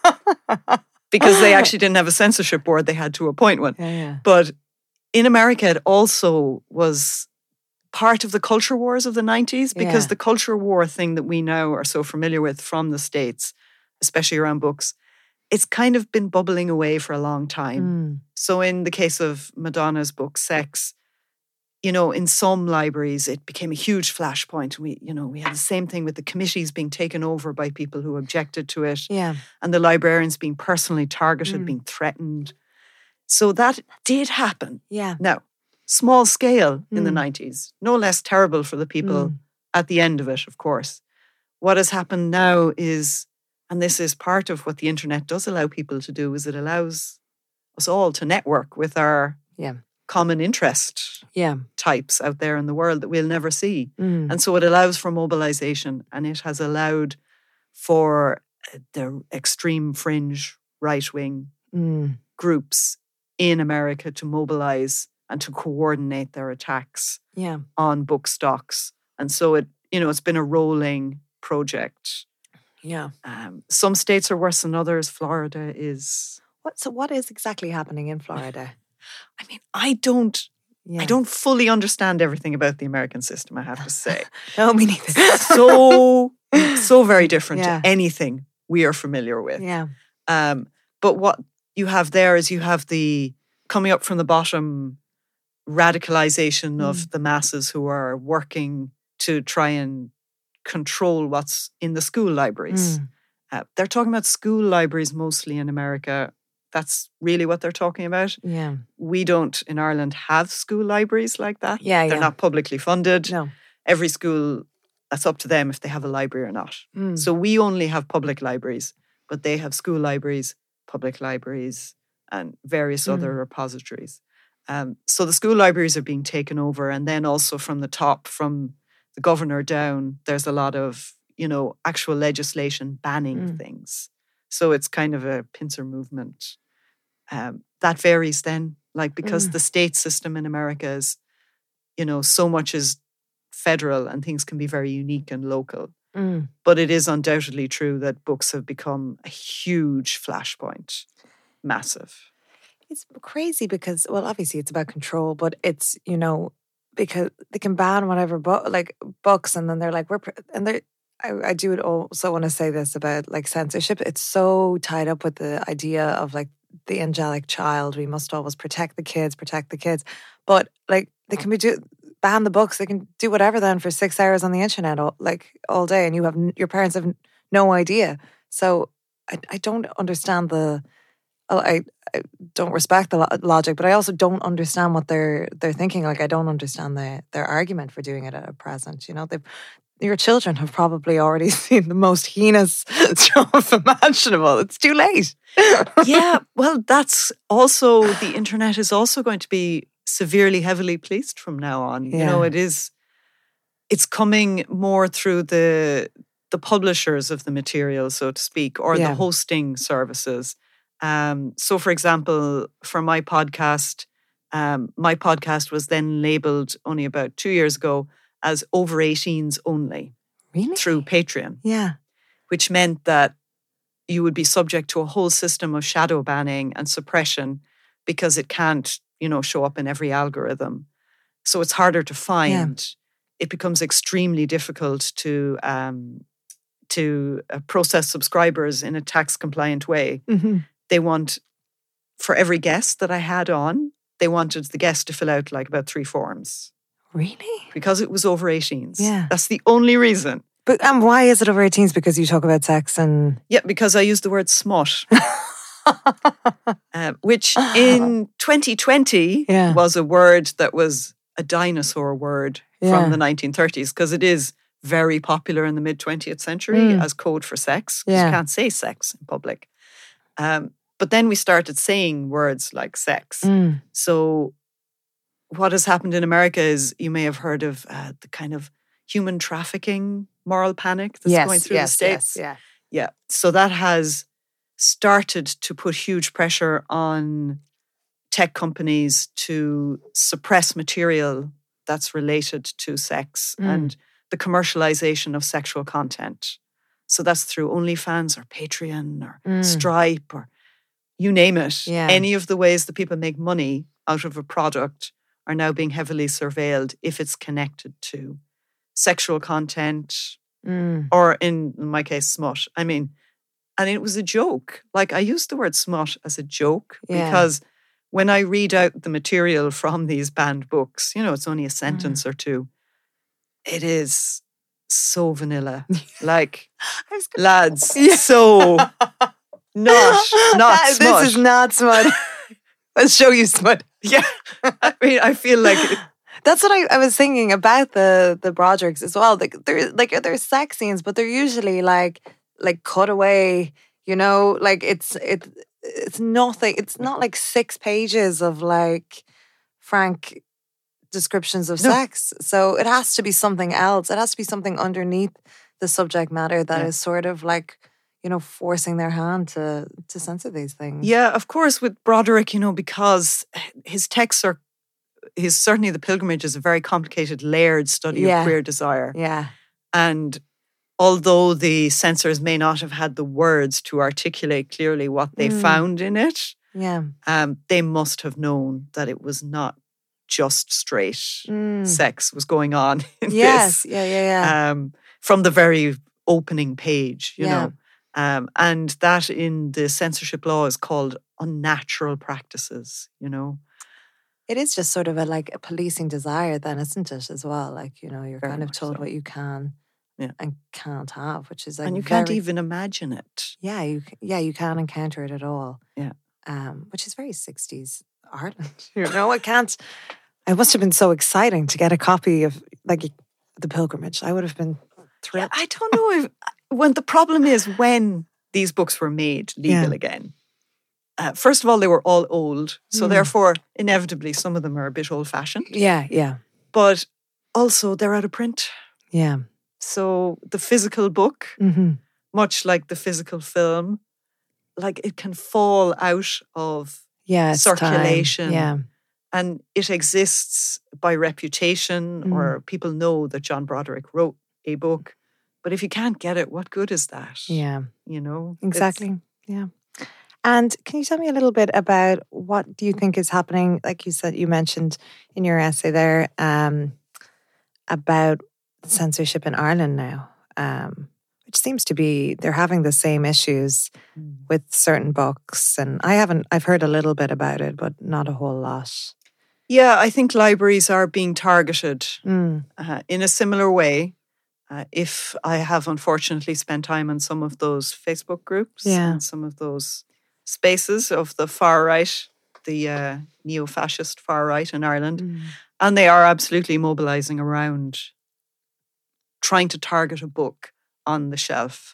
S2: because they actually didn't have a censorship board, they had to appoint one.
S1: Yeah, yeah.
S2: But in America, it also was part of the culture wars of the nineties, because
S1: Yeah.
S2: the culture war thing that we now are so familiar with from the States, especially around books, it's kind of been bubbling away for a long time.
S1: Mm.
S2: So in the case of Madonna's book, Sex, you know, in some libraries, it became a huge flashpoint. We, you know, we had the same thing with the committees being taken over by people who objected to it,
S1: Yeah.
S2: and the librarians being personally targeted,
S1: Mm.
S2: being threatened. So that did happen.
S1: Yeah.
S2: Now, small scale in the
S1: Mm.
S2: nineties, no less terrible for the people
S1: Mm.
S2: at the end of it, of course. What has happened now is, and this is part of what the internet does allow people to do, is it allows us all to network with our
S1: Yeah.
S2: common interest
S1: Yeah.
S2: types out there in the world that we'll never see.
S1: Mm.
S2: And so it allows for mobilization, and it has allowed for the extreme fringe right-wing
S1: Mm.
S2: groups in America to mobilize and to coordinate their attacks
S1: Yeah.
S2: on book stocks. And so it, you know, it's been a rolling project.
S1: Yeah.
S2: Um, some states are worse than others. Florida is.
S1: What? So what is exactly happening in Florida?
S2: I mean, I don't.
S1: Yeah.
S2: I don't fully understand everything about the American system, I have to say.
S1: No, me neither.
S2: so, so very different
S1: Yeah.
S2: to anything we are familiar with.
S1: Yeah.
S2: Um, but what you have there is you have the coming up from the bottom radicalization
S1: Mm.
S2: of the masses who are working to try and control what's in the school libraries.
S1: Mm.
S2: Uh, they're talking about school libraries mostly in America. That's really what they're talking about.
S1: Yeah.
S2: We don't in Ireland have school libraries like that.
S1: Yeah,
S2: They're
S1: yeah.
S2: not publicly funded.
S1: No.
S2: Every school, that's up to them if they have a library or not.
S1: Mm.
S2: So we only have public libraries, but they have school libraries, public libraries, and various
S1: Mm.
S2: other repositories. Um, so the school libraries are being taken over, and then also from the top, from the governor down, there's a lot of, you know, actual legislation banning
S1: Mm.
S2: things. So it's kind of a pincer movement. Um, that varies then, like because
S1: Mm.
S2: the state system in America is, you know, so much is federal and things can be very unique and local.
S1: Mm.
S2: But it is undoubtedly true that books have become a huge flashpoint. Massive.
S1: It's crazy because, well, obviously it's about control, but it's, you know, because they can ban whatever book, like books, and then they're like, we're, pr- and they're, I, I do also want to say this about like censorship. It's so tied up with the idea of like the angelic child. We must always protect the kids, protect the kids. But like they can be do ban the books. They can do whatever then for six hours on the internet, all, like all day, and you have your parents have no idea. So I, I don't understand the. I, I don't respect the lo- logic, but I also don't understand what they're they're thinking. Like I don't understand the, their argument for doing it at present. You know, they've. Your children have probably already seen the most heinous stuff imaginable. It's too late.
S2: Yeah, well, that's also, the internet is also going to be severely, heavily policed from now on. You know,
S1: Yeah.
S2: it is, it's coming more through the the publishers of the material, so to speak, or
S1: Yeah.
S2: the hosting services. Um, so, for example, for my podcast, um, my podcast was then labelled only about two years ago as over eighteens only
S1: Really?
S2: through Patreon,
S1: Yeah.
S2: which meant that you would be subject to a whole system of shadow banning and suppression because it can't, you know, show up in every algorithm. So it's harder to find. It becomes extremely difficult to um, to uh, process subscribers in a tax compliant way.
S1: Mm-hmm.
S2: They want, for every guest that I had on, they wanted the guest to fill out like about three forms.
S1: Really?
S2: Because it was over eighteens.
S1: Yeah.
S2: That's the only reason.
S1: But um, why is it over eighteens? Because you talk about sex and...
S2: Yeah, because I used the word smut. uh, which in twenty twenty
S1: Yeah.
S2: was a word that was a dinosaur word
S1: Yeah.
S2: from the nineteen thirties, because it is very popular in the mid-twentieth century
S1: Mm.
S2: as code for sex. 'Cause
S1: Yeah.
S2: You can't say sex in public. Um, but then we started saying words like sex.
S1: Mm.
S2: So what has happened in America is, you may have heard of uh, the kind of human trafficking moral panic that's
S1: Yes,
S2: going through
S1: yes,
S2: the States.
S1: yes, yeah.
S2: Yeah. So that has started to put huge pressure on tech companies to suppress material that's related to sex
S1: Mm.
S2: and the commercialization of sexual content. So that's through OnlyFans or Patreon or
S1: Mm.
S2: Stripe or you name it.
S1: Yeah.
S2: Any of the ways that people make money out of a product are now being heavily surveilled if it's connected to sexual content
S1: Mm.
S2: or, in my case, smut. I mean, and it was a joke. Like, I use the word smut as a joke
S1: Yeah.
S2: because when I read out the material from these banned books, you know, it's only a sentence
S1: Mm.
S2: or two. It is so vanilla. Like,
S1: I was gonna-
S2: lads,
S1: Yeah.
S2: so not, not
S1: That-
S2: smut.
S1: This is not smut. Let's show you smut.
S2: Yeah. I mean, I feel like it,
S1: That's what I, I was thinking about the the Broderick's as well. Like they're like there's sex scenes, but they're usually like like cutaway. You know, like it's it it's nothing. It's not like six pages of like frank descriptions of
S2: No.
S1: sex. So it has to be something else. It has to be something underneath the subject matter that
S2: Yeah.
S1: is sort of like, you know, forcing their hand to to censor these things.
S2: yeah, of course, with Broderick, you know, because his texts are, his certainly The Pilgrimage is a very complicated, layered study
S1: Yeah.
S2: of queer desire.
S1: Yeah.
S2: And although the censors may not have had the words to articulate clearly what they
S1: Mm.
S2: found in it,
S1: Yeah.
S2: um, they must have known that it was not just straight
S1: Mm.
S2: sex was going on in
S1: Yes.
S2: this.
S1: Yeah. Yeah. Yeah.
S2: Um, from the very opening page, you
S1: Yeah.
S2: know. Um, and that in the censorship law is called unnatural practices, you know.
S1: It is just sort of a like a policing desire, then, isn't it? As well, like you know, you're
S2: Very
S1: kind of
S2: much
S1: told
S2: so.
S1: what you can
S2: Yeah.
S1: and can't have, which is like
S2: and you can't
S1: very-
S2: even imagine it.
S1: Yeah, you c- yeah you can't encounter it at all.
S2: Yeah.
S1: Um, which is very sixties Ireland. You know, I can't. It must have been so exciting to get a copy of like The Pilgrimage. I would have been
S2: Yeah,
S1: thrilled.
S2: I don't know if when the problem is when these books were made legal
S1: Yeah.
S2: again. Uh, first of all, they were all old, so
S1: Mm.
S2: therefore, inevitably, some of them are a bit old-fashioned.
S1: Yeah, yeah,
S2: But also, they're out of print.
S1: yeah.
S2: So the physical book,
S1: Mm-hmm.
S2: much like the physical film, like it can fall out of
S1: Yeah, it's time.
S2: circulation.
S1: Yeah,
S2: And it exists by reputation,
S1: Mm.
S2: or people know that John Broderick wrote a book. But if you can't get it, what good is that?
S1: yeah.
S2: You know? It's-
S1: Exactly. Yeah. And can you tell me a little bit about what do you think is happening? Like you said, you mentioned in your essay there um, about censorship in Ireland now, um, which seems to be they're having the same issues
S2: Mm.
S1: with certain books. And I haven't, I've heard a little bit about it, but not a whole lot.
S2: Yeah, I think libraries are being targeted
S1: Mm.
S2: uh, in a similar way. Uh, if I have unfortunately spent time on some of those Facebook groups
S1: Yeah.
S2: and some of those spaces of the far right, the uh, neo-fascist far right in Ireland,
S1: Mm.
S2: and they are absolutely mobilizing around trying to target a book on the shelf.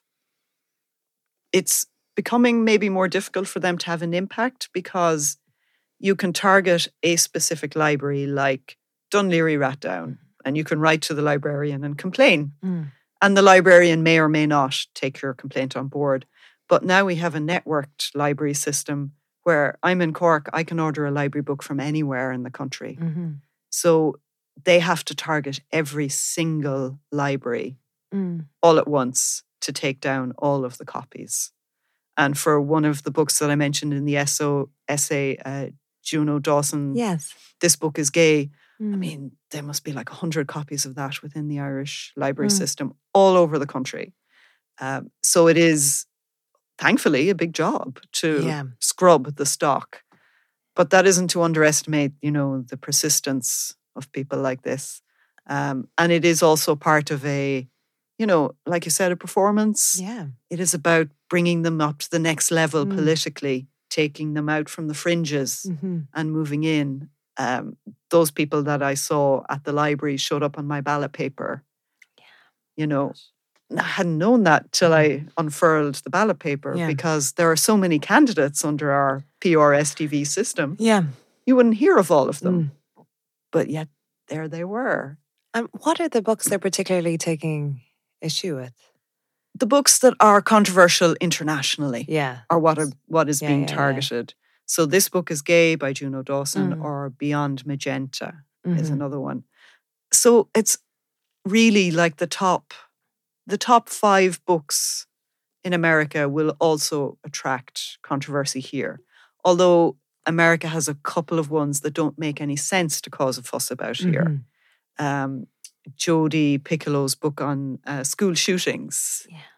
S2: It's becoming maybe more difficult for them to have an impact because you can target a specific library like Dún Laoghaire Rathdown, and you can write to the librarian and complain.
S1: Mm.
S2: And the librarian may or may not take your complaint on board. But now we have a networked library system where I'm in Cork, I can order a library book from anywhere in the country.
S1: Mm-hmm.
S2: So they have to target every single library
S1: Mm.
S2: all at once to take down all of the copies. And for one of the books that I mentioned in the S O essay, uh, Juno Dawson,
S1: Yes.
S2: This Book is Gay,
S1: Mm.
S2: I mean, there must be like one hundred copies of that within the Irish library
S1: Mm.
S2: system all over the country. Um, so it is, thankfully, a big job to
S1: Yeah.
S2: scrub the stock. But that isn't to underestimate, you know, the persistence of people like this. Um, and it is also part of a, you know, like you said, a performance.
S1: Yeah.
S2: It is about bringing them up to the next level
S1: Mm.
S2: politically, taking them out from the fringes
S1: Mm-hmm.
S2: and moving in. Um, those people that I saw at the library showed up on my ballot paper. You know, I hadn't known that till I unfurled the ballot paper
S1: Yeah.
S2: because there are so many candidates under our P R S T V system.
S1: Yeah.
S2: You wouldn't hear of all of them.
S1: Mm.
S2: But yet there they were.
S1: And what are the books they're particularly taking issue with?
S2: the books that are controversial internationally
S1: Yeah.
S2: are what are what is
S1: Yeah,
S2: being
S1: yeah, yeah.
S2: targeted. So this book is Gay by Juno Dawson,
S1: Mm.
S2: or Beyond Magenta is
S1: Mhm.
S2: another one. So it's really like the top, the top five books in America will also attract controversy here. Although America has a couple of ones that don't make any sense to cause a fuss about here.
S1: Mhm.
S2: Um, Jodi Piccolo's book on uh, school shootings.
S1: Yeah.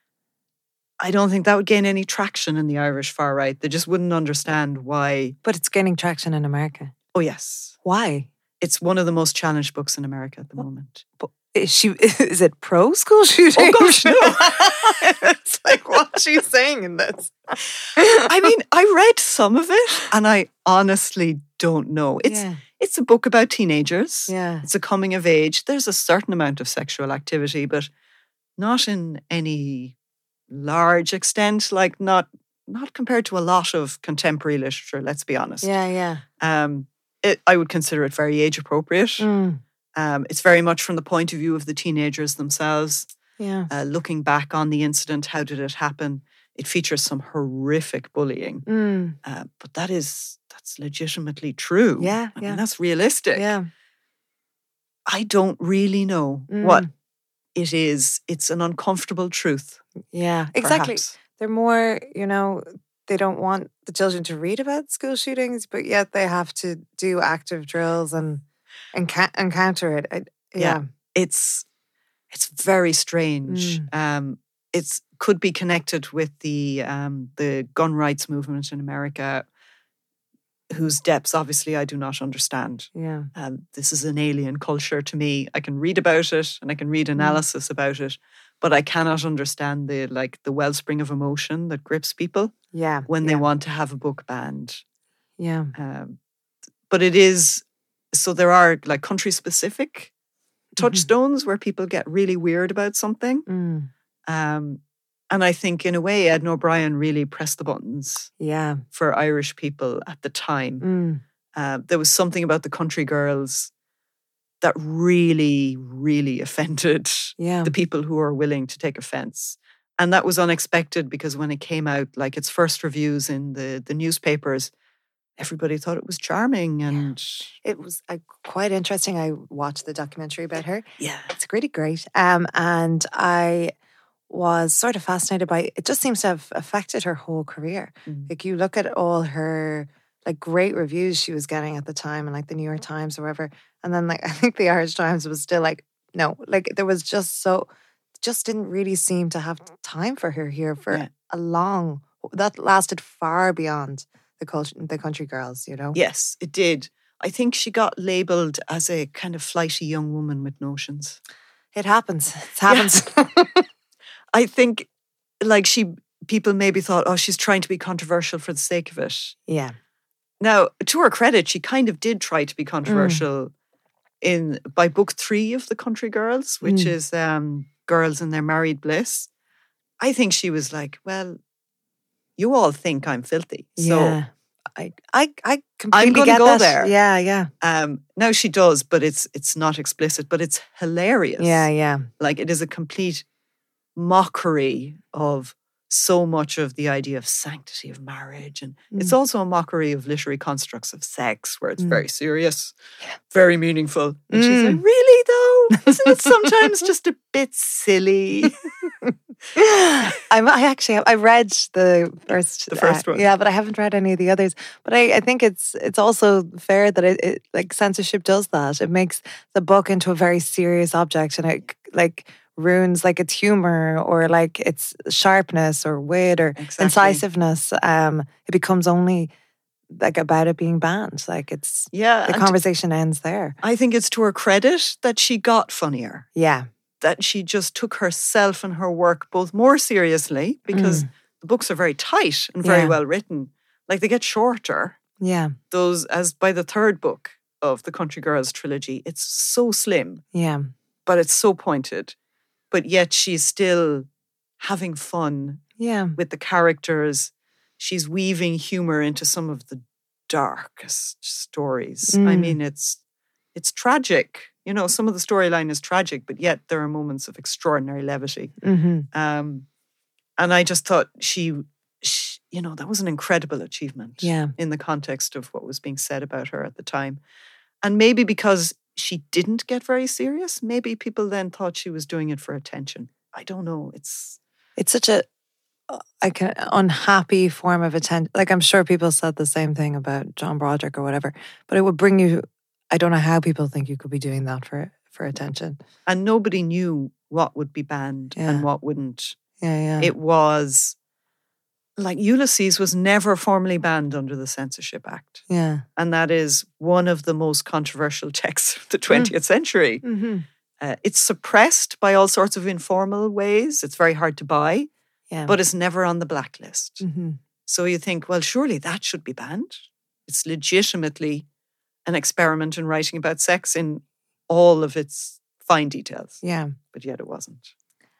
S2: I don't think that would gain any traction in the Irish far right. They just wouldn't understand why.
S1: But it's gaining traction in America.
S2: Oh, yes.
S1: Why?
S2: It's one of the most challenged books in America at the
S1: What?
S2: moment.
S1: But is she? Is it pro school shooting?
S2: Oh, gosh, no.
S1: It's like, what's she saying in this?
S2: I mean, I read some of it and I honestly don't know. It's
S1: yeah.
S2: it's a book about teenagers.
S1: Yeah.
S2: It's a coming of age. There's a certain amount of sexual activity, but not in any large extent, like not not compared to a lot of contemporary literature, let's be honest.
S1: Yeah, yeah.
S2: Um, it, I would consider it very age appropriate.
S1: Mm.
S2: Um, it's very much from the point of view of the teenagers themselves.
S1: Yeah.
S2: Uh, looking back on the incident, how did it happen? It features some horrific bullying,
S1: Mm.
S2: uh, but that is that's legitimately true.
S1: Yeah,
S2: I
S1: yeah.
S2: mean, that's realistic.
S1: Yeah.
S2: I don't really know
S1: Mm.
S2: what it is. It's an uncomfortable truth.
S1: Yeah. Exactly.
S2: Perhaps.
S1: They're more, you know, they don't want the children to read about school shootings, but yet they have to do active drills and enca- encounter it. I, yeah.
S2: Yeah. It's it's very strange.
S1: Mm.
S2: Um, it's could be connected with the um, the gun rights movement in America, whose depths obviously I do not understand.
S1: Yeah.
S2: Um, this is an alien culture to me. I can read about it and I can read analysis about it, but I cannot understand the like the wellspring of emotion that grips people
S1: Yeah.
S2: when
S1: yeah.
S2: they want to have a book banned.
S1: Yeah.
S2: Um, but it is so there are like country specific touchstones where people get really weird about something.
S1: Mm.
S2: Um, and I think in a way, Ed O'Brien really pressed the buttons
S1: Yeah.
S2: for Irish people at the time.
S1: Mm.
S2: Uh, there was something about the country girls that really, really offended
S1: Yeah.
S2: the people who were willing to take offense. And that was unexpected because when it came out, like its first reviews in the, the newspapers, everybody thought it was charming. And
S1: It was uh, quite interesting. I watched the documentary about her.
S2: yeah,
S1: It's really great. Um, and I was sort of fascinated by it. Just seems to have affected her whole career.
S2: Mm.
S1: Like you look at all her like great reviews she was getting at the time, and like the New York Times or whatever, and then like I think the Irish Times was still like no, like there was just so just didn't really seem to have time for her here for
S2: Yeah.
S1: a long that lasted far beyond the culture, the country girls, you know.
S2: Yes, it did. I think she got labelled as a kind of flighty young woman with notions.
S1: It happens. It happens.
S2: I think like she, people maybe thought, oh, she's trying to be controversial for the sake of it.
S1: Yeah.
S2: Now, to her credit, she kind of did try to be controversial in by book three of The Country Girls, which
S1: Mm.
S2: is um, Girls in Their Married Bliss. I think she was like, well, you all think I'm filthy. So
S1: yeah. I I I completely
S2: I'm going to
S1: get
S2: go
S1: that.
S2: there.
S1: Yeah, yeah.
S2: um, now she does, but it's it's not explicit, but it's hilarious.
S1: Yeah, yeah.
S2: Like it is a complete mockery of so much of the idea of sanctity of marriage. And it's
S1: Mm.
S2: also a mockery of literary constructs of sex, where it's
S1: Mm.
S2: very serious, very meaningful. And she's like,
S1: Mm.
S2: really though? Isn't it sometimes just a bit silly?
S1: I'm, I actually have, I read the first,
S2: The first
S1: uh,
S2: one.
S1: yeah, but I haven't read any of the others. But I, I think it's it's also fair that it, it like censorship does that. It makes the book into a very serious object, and it like ruins like its humor or like its sharpness or wit or
S2: Exactly.
S1: incisiveness. Um, it becomes only like about it being banned. Like it's
S2: Yeah.
S1: the
S2: and
S1: conversation ends there.
S2: I think it's to her credit that she got funnier,
S1: Yeah,
S2: that she just took herself and her work both more seriously, because the books are very tight and very
S1: Mm. Yeah.
S2: well written. Like they get shorter.
S1: yeah,
S2: Those, as by the third book of the Country Girls trilogy, it's so slim,
S1: yeah,
S2: but it's so pointed. But yet she's still having fun
S1: yeah.
S2: with the characters. She's weaving humor into some of the darkest stories. I
S1: Mm.
S2: mean, it's it's tragic. You know, some of the storyline is tragic, but yet there are moments of extraordinary levity.
S1: Mm-hmm.
S2: Um, and I just thought she, she, you know, that was an incredible achievement
S1: Yeah.
S2: in the context of what was being said about her at the time. And maybe because she didn't get very serious, maybe people then thought she was doing it for attention. I don't know. It's
S1: It's such a like an unhappy form of attention. Like, I'm sure people said the same thing about John Broderick or whatever, but it would bring you, I don't know how people think you could be doing that for for attention.
S2: And nobody knew what would be banned
S1: Yeah.
S2: and what wouldn't.
S1: Yeah, yeah.
S2: It was like Ulysses was never formally banned under the Censorship Act.
S1: yeah.
S2: And that is one of the most controversial texts of the twentieth century.
S1: Mm-hmm.
S2: Uh, it's suppressed by all sorts of informal ways. It's very hard to buy,
S1: Yeah.
S2: but it's never on the blacklist.
S1: Mm-hmm.
S2: So you think, well, surely that should be banned. It's legitimately an experiment in writing about sex in all of its fine details.
S1: Yeah.
S2: But yet it wasn't.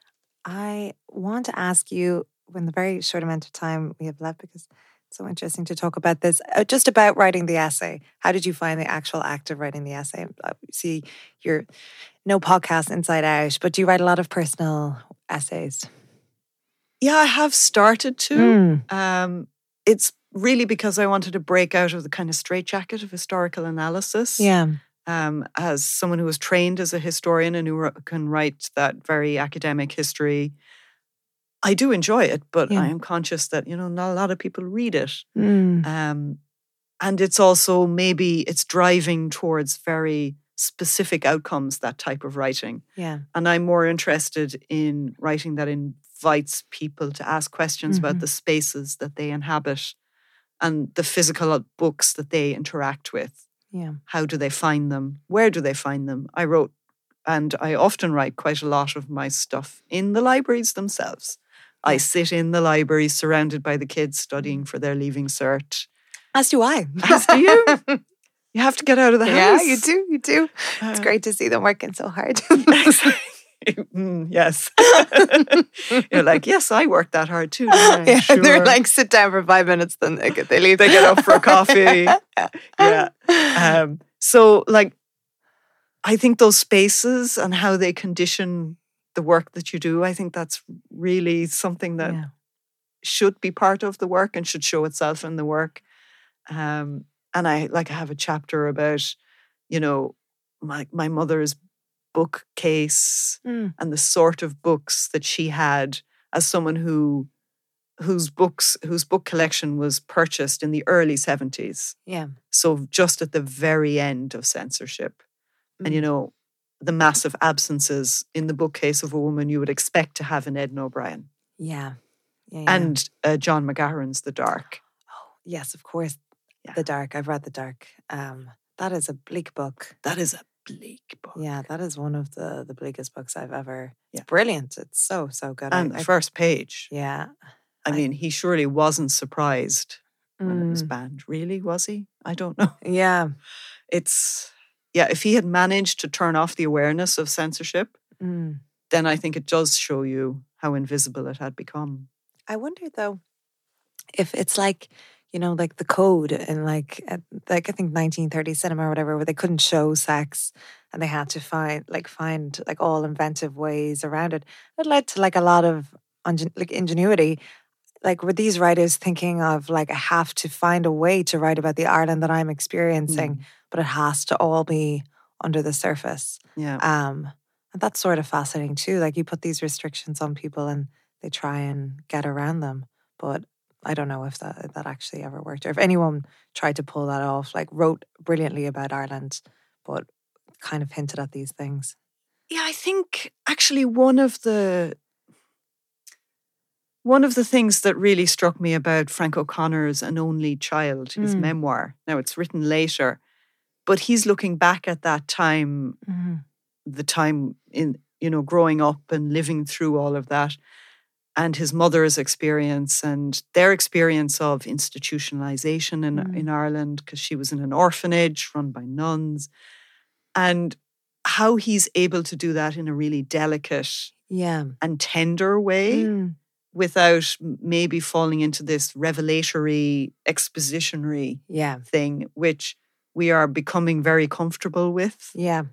S1: I want to ask you, in the very short amount of time we have left, because it's so interesting to talk about this, uh, just about writing the essay. How did you find the actual act of writing the essay? Uh, See, you're no podcast Inside Out, but do you write a lot of personal essays?
S2: Yeah, I have started to.
S1: Mm.
S2: Um, it's really because I wanted to break out of the kind of straitjacket of historical analysis.
S1: Yeah.
S2: Um, as someone who was trained as a historian and who can write that very academic history, I do enjoy it, but
S1: Yeah.
S2: I am conscious that, you know, not a lot of people read it.
S1: Mm.
S2: Um, and it's also maybe it's driving towards very specific outcomes, that type of writing.
S1: Yeah.
S2: And I'm more interested in writing that invites people to ask questions
S1: Mm-hmm.
S2: about the spaces that they inhabit and the physical books that they interact with.
S1: Yeah.
S2: How do they find them? Where do they find them? I wrote, and I often write quite a lot of my stuff in the libraries themselves. I
S1: Yeah.
S2: sit in the library surrounded by the kids studying for their leaving cert.
S1: As do I.
S2: As do you. You have to get out of the house.
S1: Yeah, you do. You do. It's
S2: Uh,
S1: great to see them working so hard.
S2: Mm, yes. You're like, yes, I worked that hard too. Didn't I?
S1: Yeah,
S2: Sure.
S1: they're like, sit down for five minutes, then they, get, they leave.
S2: They get up for a coffee. Yeah. Um, so, like, I think those spaces and how they condition the work that you do, I think that's really something that
S1: Yeah.
S2: should be part of the work and should show itself in the work. Um, and I like I have a chapter about, you know, my my mother's bookcase
S1: Mm.
S2: and the sort of books that she had as someone who whose books whose book collection was purchased in the early seventies.
S1: Yeah.
S2: So just at the very end of censorship. And you
S1: Mm.
S2: know, the massive absences in the bookcase of a woman you would expect to have in Edna O'Brien.
S1: Yeah. Yeah. yeah.
S2: And uh, John McGahern's The Dark.
S1: oh, yes, of course.
S2: Yeah.
S1: The Dark. I've read The Dark. Um, that is a bleak book.
S2: That is a bleak book.
S1: Yeah, that is one of the the bleakest books I've ever.
S2: Yeah.
S1: It's brilliant. It's so so good.
S2: And
S1: I,
S2: the
S1: I-
S2: first page.
S1: yeah.
S2: I
S1: I-
S2: mean, he surely wasn't surprised when it was
S1: Mm.
S2: banned. Really, was he? I don't know.
S1: Yeah.
S2: It's, yeah, if he had managed to turn off the awareness of censorship,
S1: Mm.
S2: then I think it does show you how invisible it had become.
S1: I wonder though, if it's like, you know, like the code in like uh, like I think nineteen thirty cinema or whatever, where they couldn't show sex and they had to find like find like all inventive ways around it. It led to like a lot of ingen- like ingenuity. Like, were these writers thinking of like, I have to find a way to write about the Ireland that I'm experiencing,
S2: Mm.
S1: but it has to all be under the surface.
S2: Yeah.
S1: Um, and that's sort of fascinating too. Like, you put these restrictions on people and they try and get around them. But I don't know if that that actually ever worked, or if anyone tried to pull that off. Like, wrote brilliantly about Ireland, but kind of hinted at these things.
S2: Yeah, I think actually one of the one of the things that really struck me about Frank O'Connor's An Only Child, his
S1: Mm.
S2: memoir. Now it's written later, but he's looking back at that time,
S1: Mm-hmm.
S2: the time in, you know, growing up and living through all of that, and his mother's experience and their experience of institutionalization in,
S1: Mm.
S2: in Ireland, because she was in an orphanage run by nuns, and how he's able to do that in a really delicate
S1: Yeah.
S2: and tender way
S1: Mm.
S2: without m- maybe falling into this revelatory, expositionary
S1: Yeah.
S2: thing, which we are becoming very comfortable with.
S1: Yeah.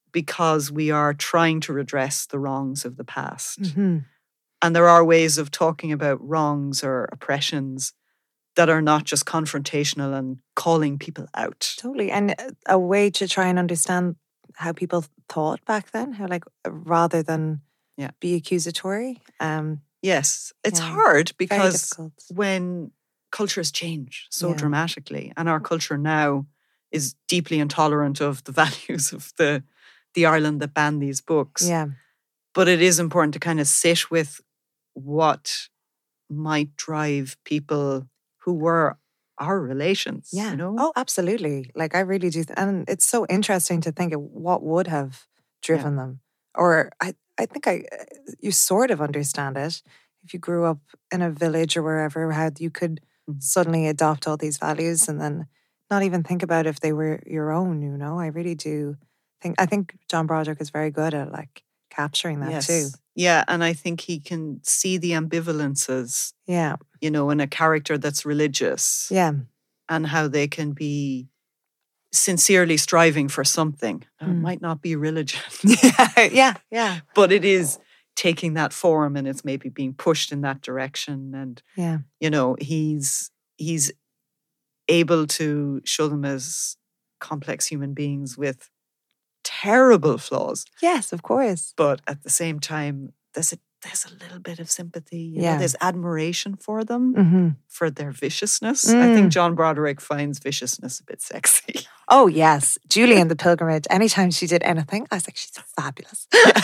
S2: because we are trying to redress the wrongs of the past.
S1: Mm-hmm.
S2: And there are ways of talking about wrongs or oppressions that are not just confrontational and calling people out.
S1: Totally. And a way to try and understand how people thought back then, how like rather than
S2: yeah.
S1: be accusatory. Um,
S2: yes, it's
S1: yeah.
S2: hard because
S1: difficult.
S2: when cultures change so
S1: Yeah.
S2: dramatically, and our culture now is deeply intolerant of the values of the the Ireland that banned these books.
S1: Yeah.
S2: But it is important to kind of sit with what might drive people who were our relations.
S1: Yeah.
S2: You know?
S1: Oh, absolutely. Like I really do. Th- and it's so interesting to think of what would have driven
S2: Yeah.
S1: them. Or I, I think I, you sort of understand it. If you grew up in a village or wherever, how you could
S2: Mhm.
S1: suddenly adopt all these values and then not even think about if they were your own, you know? I really do think, I think John Broderick is very good at like capturing that
S2: yes.
S1: too.
S2: Yeah. And I think he can see the ambivalences,
S1: Yeah.
S2: you know, in a character that's religious.
S1: Yeah.
S2: And how they can be sincerely striving for something. Now,
S1: Mm.
S2: It might not be religion.
S1: yeah. Yeah. Yeah.
S2: But it is taking that form and it's maybe being pushed in that direction. And,
S1: Yeah.
S2: you know, he's he's able to show them as complex human beings with terrible flaws.
S1: Yes, of course.
S2: But at the same time, there's a there's a little bit of sympathy. You
S1: Yeah.
S2: know, there's admiration for them,
S1: Mm-hmm.
S2: for their viciousness.
S1: Mm.
S2: I think John Broderick finds viciousness a bit sexy.
S1: Oh, yes. Julie in The Pilgrimage, anytime she did anything, I was like, she's fabulous.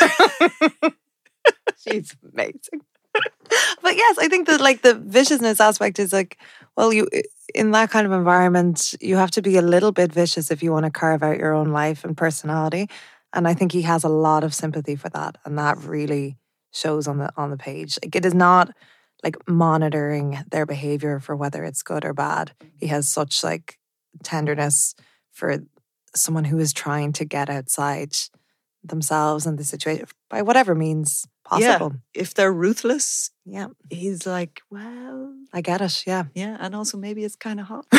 S1: She's amazing. But yes, I think that like the viciousness aspect is like, well, you in that kind of environment, you have to be a little bit vicious if you want to carve out your own life and personality. And I think he has a lot of sympathy for that. And that really shows on the on the page. Like it is not like monitoring their behavior for whether it's good or bad. He has such like tenderness for someone who is trying to get outside themselves and the situation by whatever means possible.
S2: Yeah. If they're ruthless,
S1: Yeah.
S2: he's like, well,
S1: I get it. Yeah.
S2: yeah. And also maybe it's kind of hot.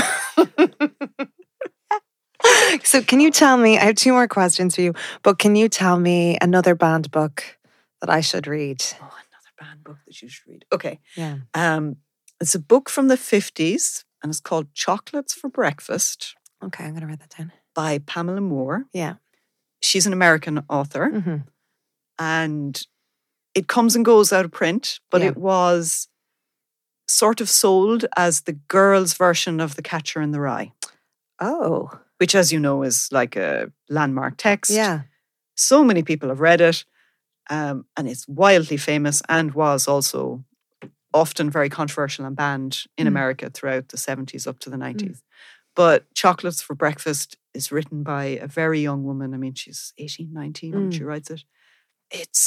S1: So can you tell me, I have two more questions for you, but can you tell me another banned book that I should read?
S2: Oh, another banned book that you should read. Okay.
S1: Yeah.
S2: Um, it's a book from the fifties and it's called Chocolates for Breakfast
S1: Okay, I'm going to write that down.
S2: by Pamela Moore.
S1: Yeah.
S2: She's an American author
S1: Mm-hmm.
S2: and it comes and goes out of print, but
S1: Yeah.
S2: it was sort of sold as the girls' version of The Catcher in the Rye,
S1: Oh.
S2: which, as you know, is like a landmark text.
S1: Yeah.
S2: So many people have read it, um, and it's wildly famous and was also often very controversial and banned in
S1: Mm.
S2: America throughout the seventies up to the nineties. But Chocolates for Breakfast is written by a very young woman. I mean, she's eighteen, nineteen when
S1: Mm.
S2: she writes it. It's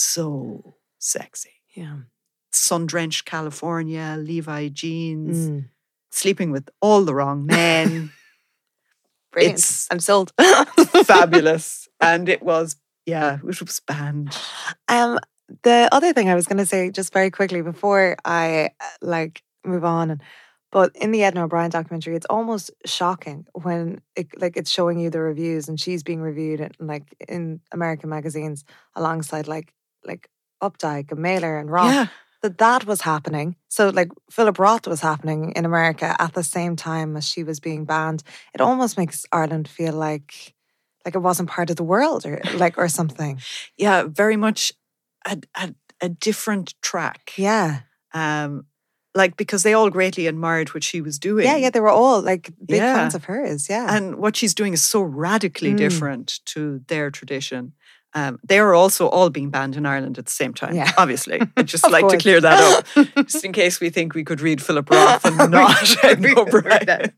S2: so sexy.
S1: Yeah.
S2: Sun-drenched California, Levi jeans,
S1: Mm.
S2: sleeping with all the wrong men.
S1: Brilliant.
S2: It's
S1: I'm sold.
S2: fabulous. And it was, yeah, it was banned.
S1: Um, the other thing I was going to say just very quickly before I uh, like move on, and but in the Edna O'Brien documentary, it's almost shocking when it like it's showing you the reviews and she's being reviewed in, like in American magazines alongside like like Updike and Mailer and Roth.
S2: Yeah.
S1: That that was happening. So like Philip Roth was happening in America at the same time as she was being banned. It almost makes Ireland feel like like it wasn't part of the world or like or something.
S2: Yeah, very much a, a, a different track.
S1: Yeah.
S2: Um, like, because they all greatly admired what she was doing.
S1: Yeah, yeah, they were all like big
S2: Yeah.
S1: fans of hers. Yeah.
S2: And what she's doing is so radically
S1: Mm.
S2: different to their tradition. Um, they are also all being banned in Ireland at the same time,
S1: Yeah.
S2: obviously. I'd just
S1: Of
S2: like to
S1: course.
S2: clear that up, just in case we think we could read Philip Roth and not Edna O'Brien.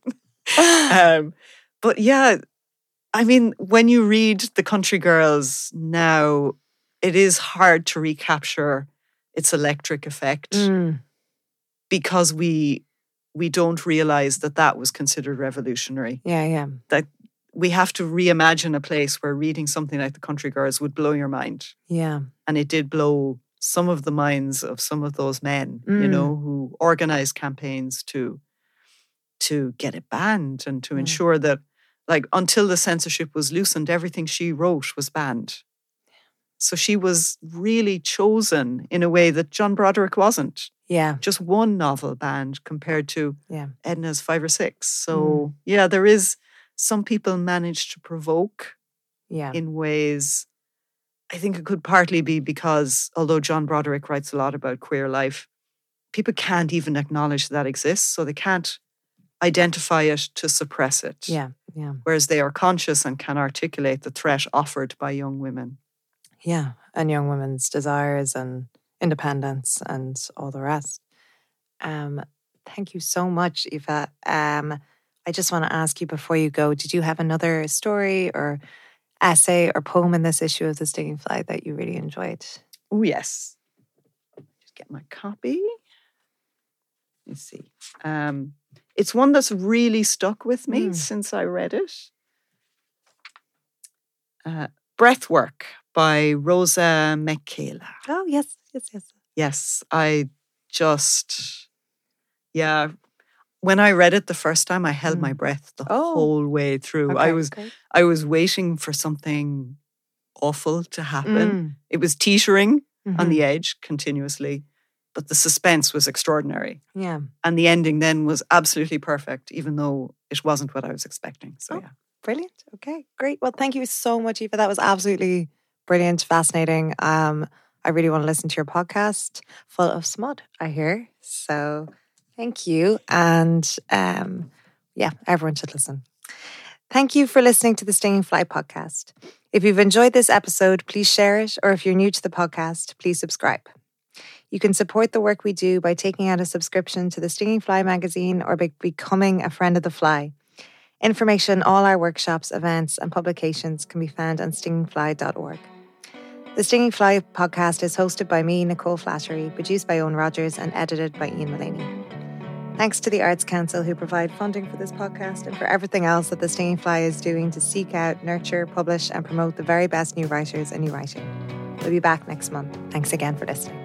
S2: um, but yeah, I mean, when you read The Country Girls now, it is hard to recapture its electric effect
S1: Mm.
S2: because we we don't realize that that was considered revolutionary.
S1: Yeah, yeah.
S2: That we have to reimagine a place where reading something like The Country Girls would blow your mind.
S1: Yeah.
S2: And it did blow some of the minds of some of those men, you
S1: Mm.
S2: know, who organized campaigns to to get it banned and to
S1: Yeah.
S2: ensure that Like, until the censorship was loosened, everything she wrote was banned. So she was really chosen in a way that John Broderick wasn't.
S1: Yeah.
S2: Just one novel banned compared to
S1: yeah.
S2: Edna's five or six. So,
S1: Mm.
S2: yeah, there is, some people manage to provoke
S1: Yeah.
S2: in ways. I think it could partly be because, although John Broderick writes a lot about queer life, people can't even acknowledge that exists. So they can't identify it to suppress it.
S1: Yeah. Yeah.
S2: Whereas they are conscious and can articulate the threat offered by young women.
S1: Yeah. And young women's desires and independence and all the rest. Um, thank you so much, Aoife. Um, I just want to ask you before you go, did you have another story or essay or poem in this issue of The Stinging Fly that you really enjoyed?
S2: Oh, yes. Just get my copy. Let's see. Um, it's one that's really stuck with me mm. since I read it. Uh, Breathwork by Rosa McKayla.
S1: Oh, yes, yes, yes.
S2: Yes, I just, yeah. When I read it the first time, I held mm. my breath the oh. whole way through.
S1: Okay,
S2: I was,
S1: okay.
S2: I was waiting for something awful to happen.
S1: Mm.
S2: It was teetering
S1: mm-hmm.
S2: on the edge continuously, but the suspense was extraordinary.
S1: Yeah.
S2: And the ending then was absolutely perfect, even though it wasn't what I was expecting. So,
S1: oh,
S2: yeah.
S1: Brilliant. Okay, great. Well, thank you so much, Aoife. That was absolutely brilliant, fascinating. Um, I really want to listen to your podcast, full of smut, I hear. So thank you. And um, yeah, everyone should listen. Thank you for listening to the Stinging Fly podcast. If you've enjoyed this episode, please share it. Or if you're new to the podcast, please subscribe. You can support the work we do by taking out a subscription to the Stinging Fly magazine or by becoming a friend of the fly. Information, all our workshops, events, and publications can be found on stinging fly dot org. The Stinging Fly podcast is hosted by me, Nicole Flattery, produced by Owen Rogers, and edited by Ian Mullaney. Thanks to the Arts Council who provide funding for this podcast and for everything else that The Stinging Fly is doing to seek out, nurture, publish, and promote the very best new writers and new writing. We'll be back next month. Thanks again for listening.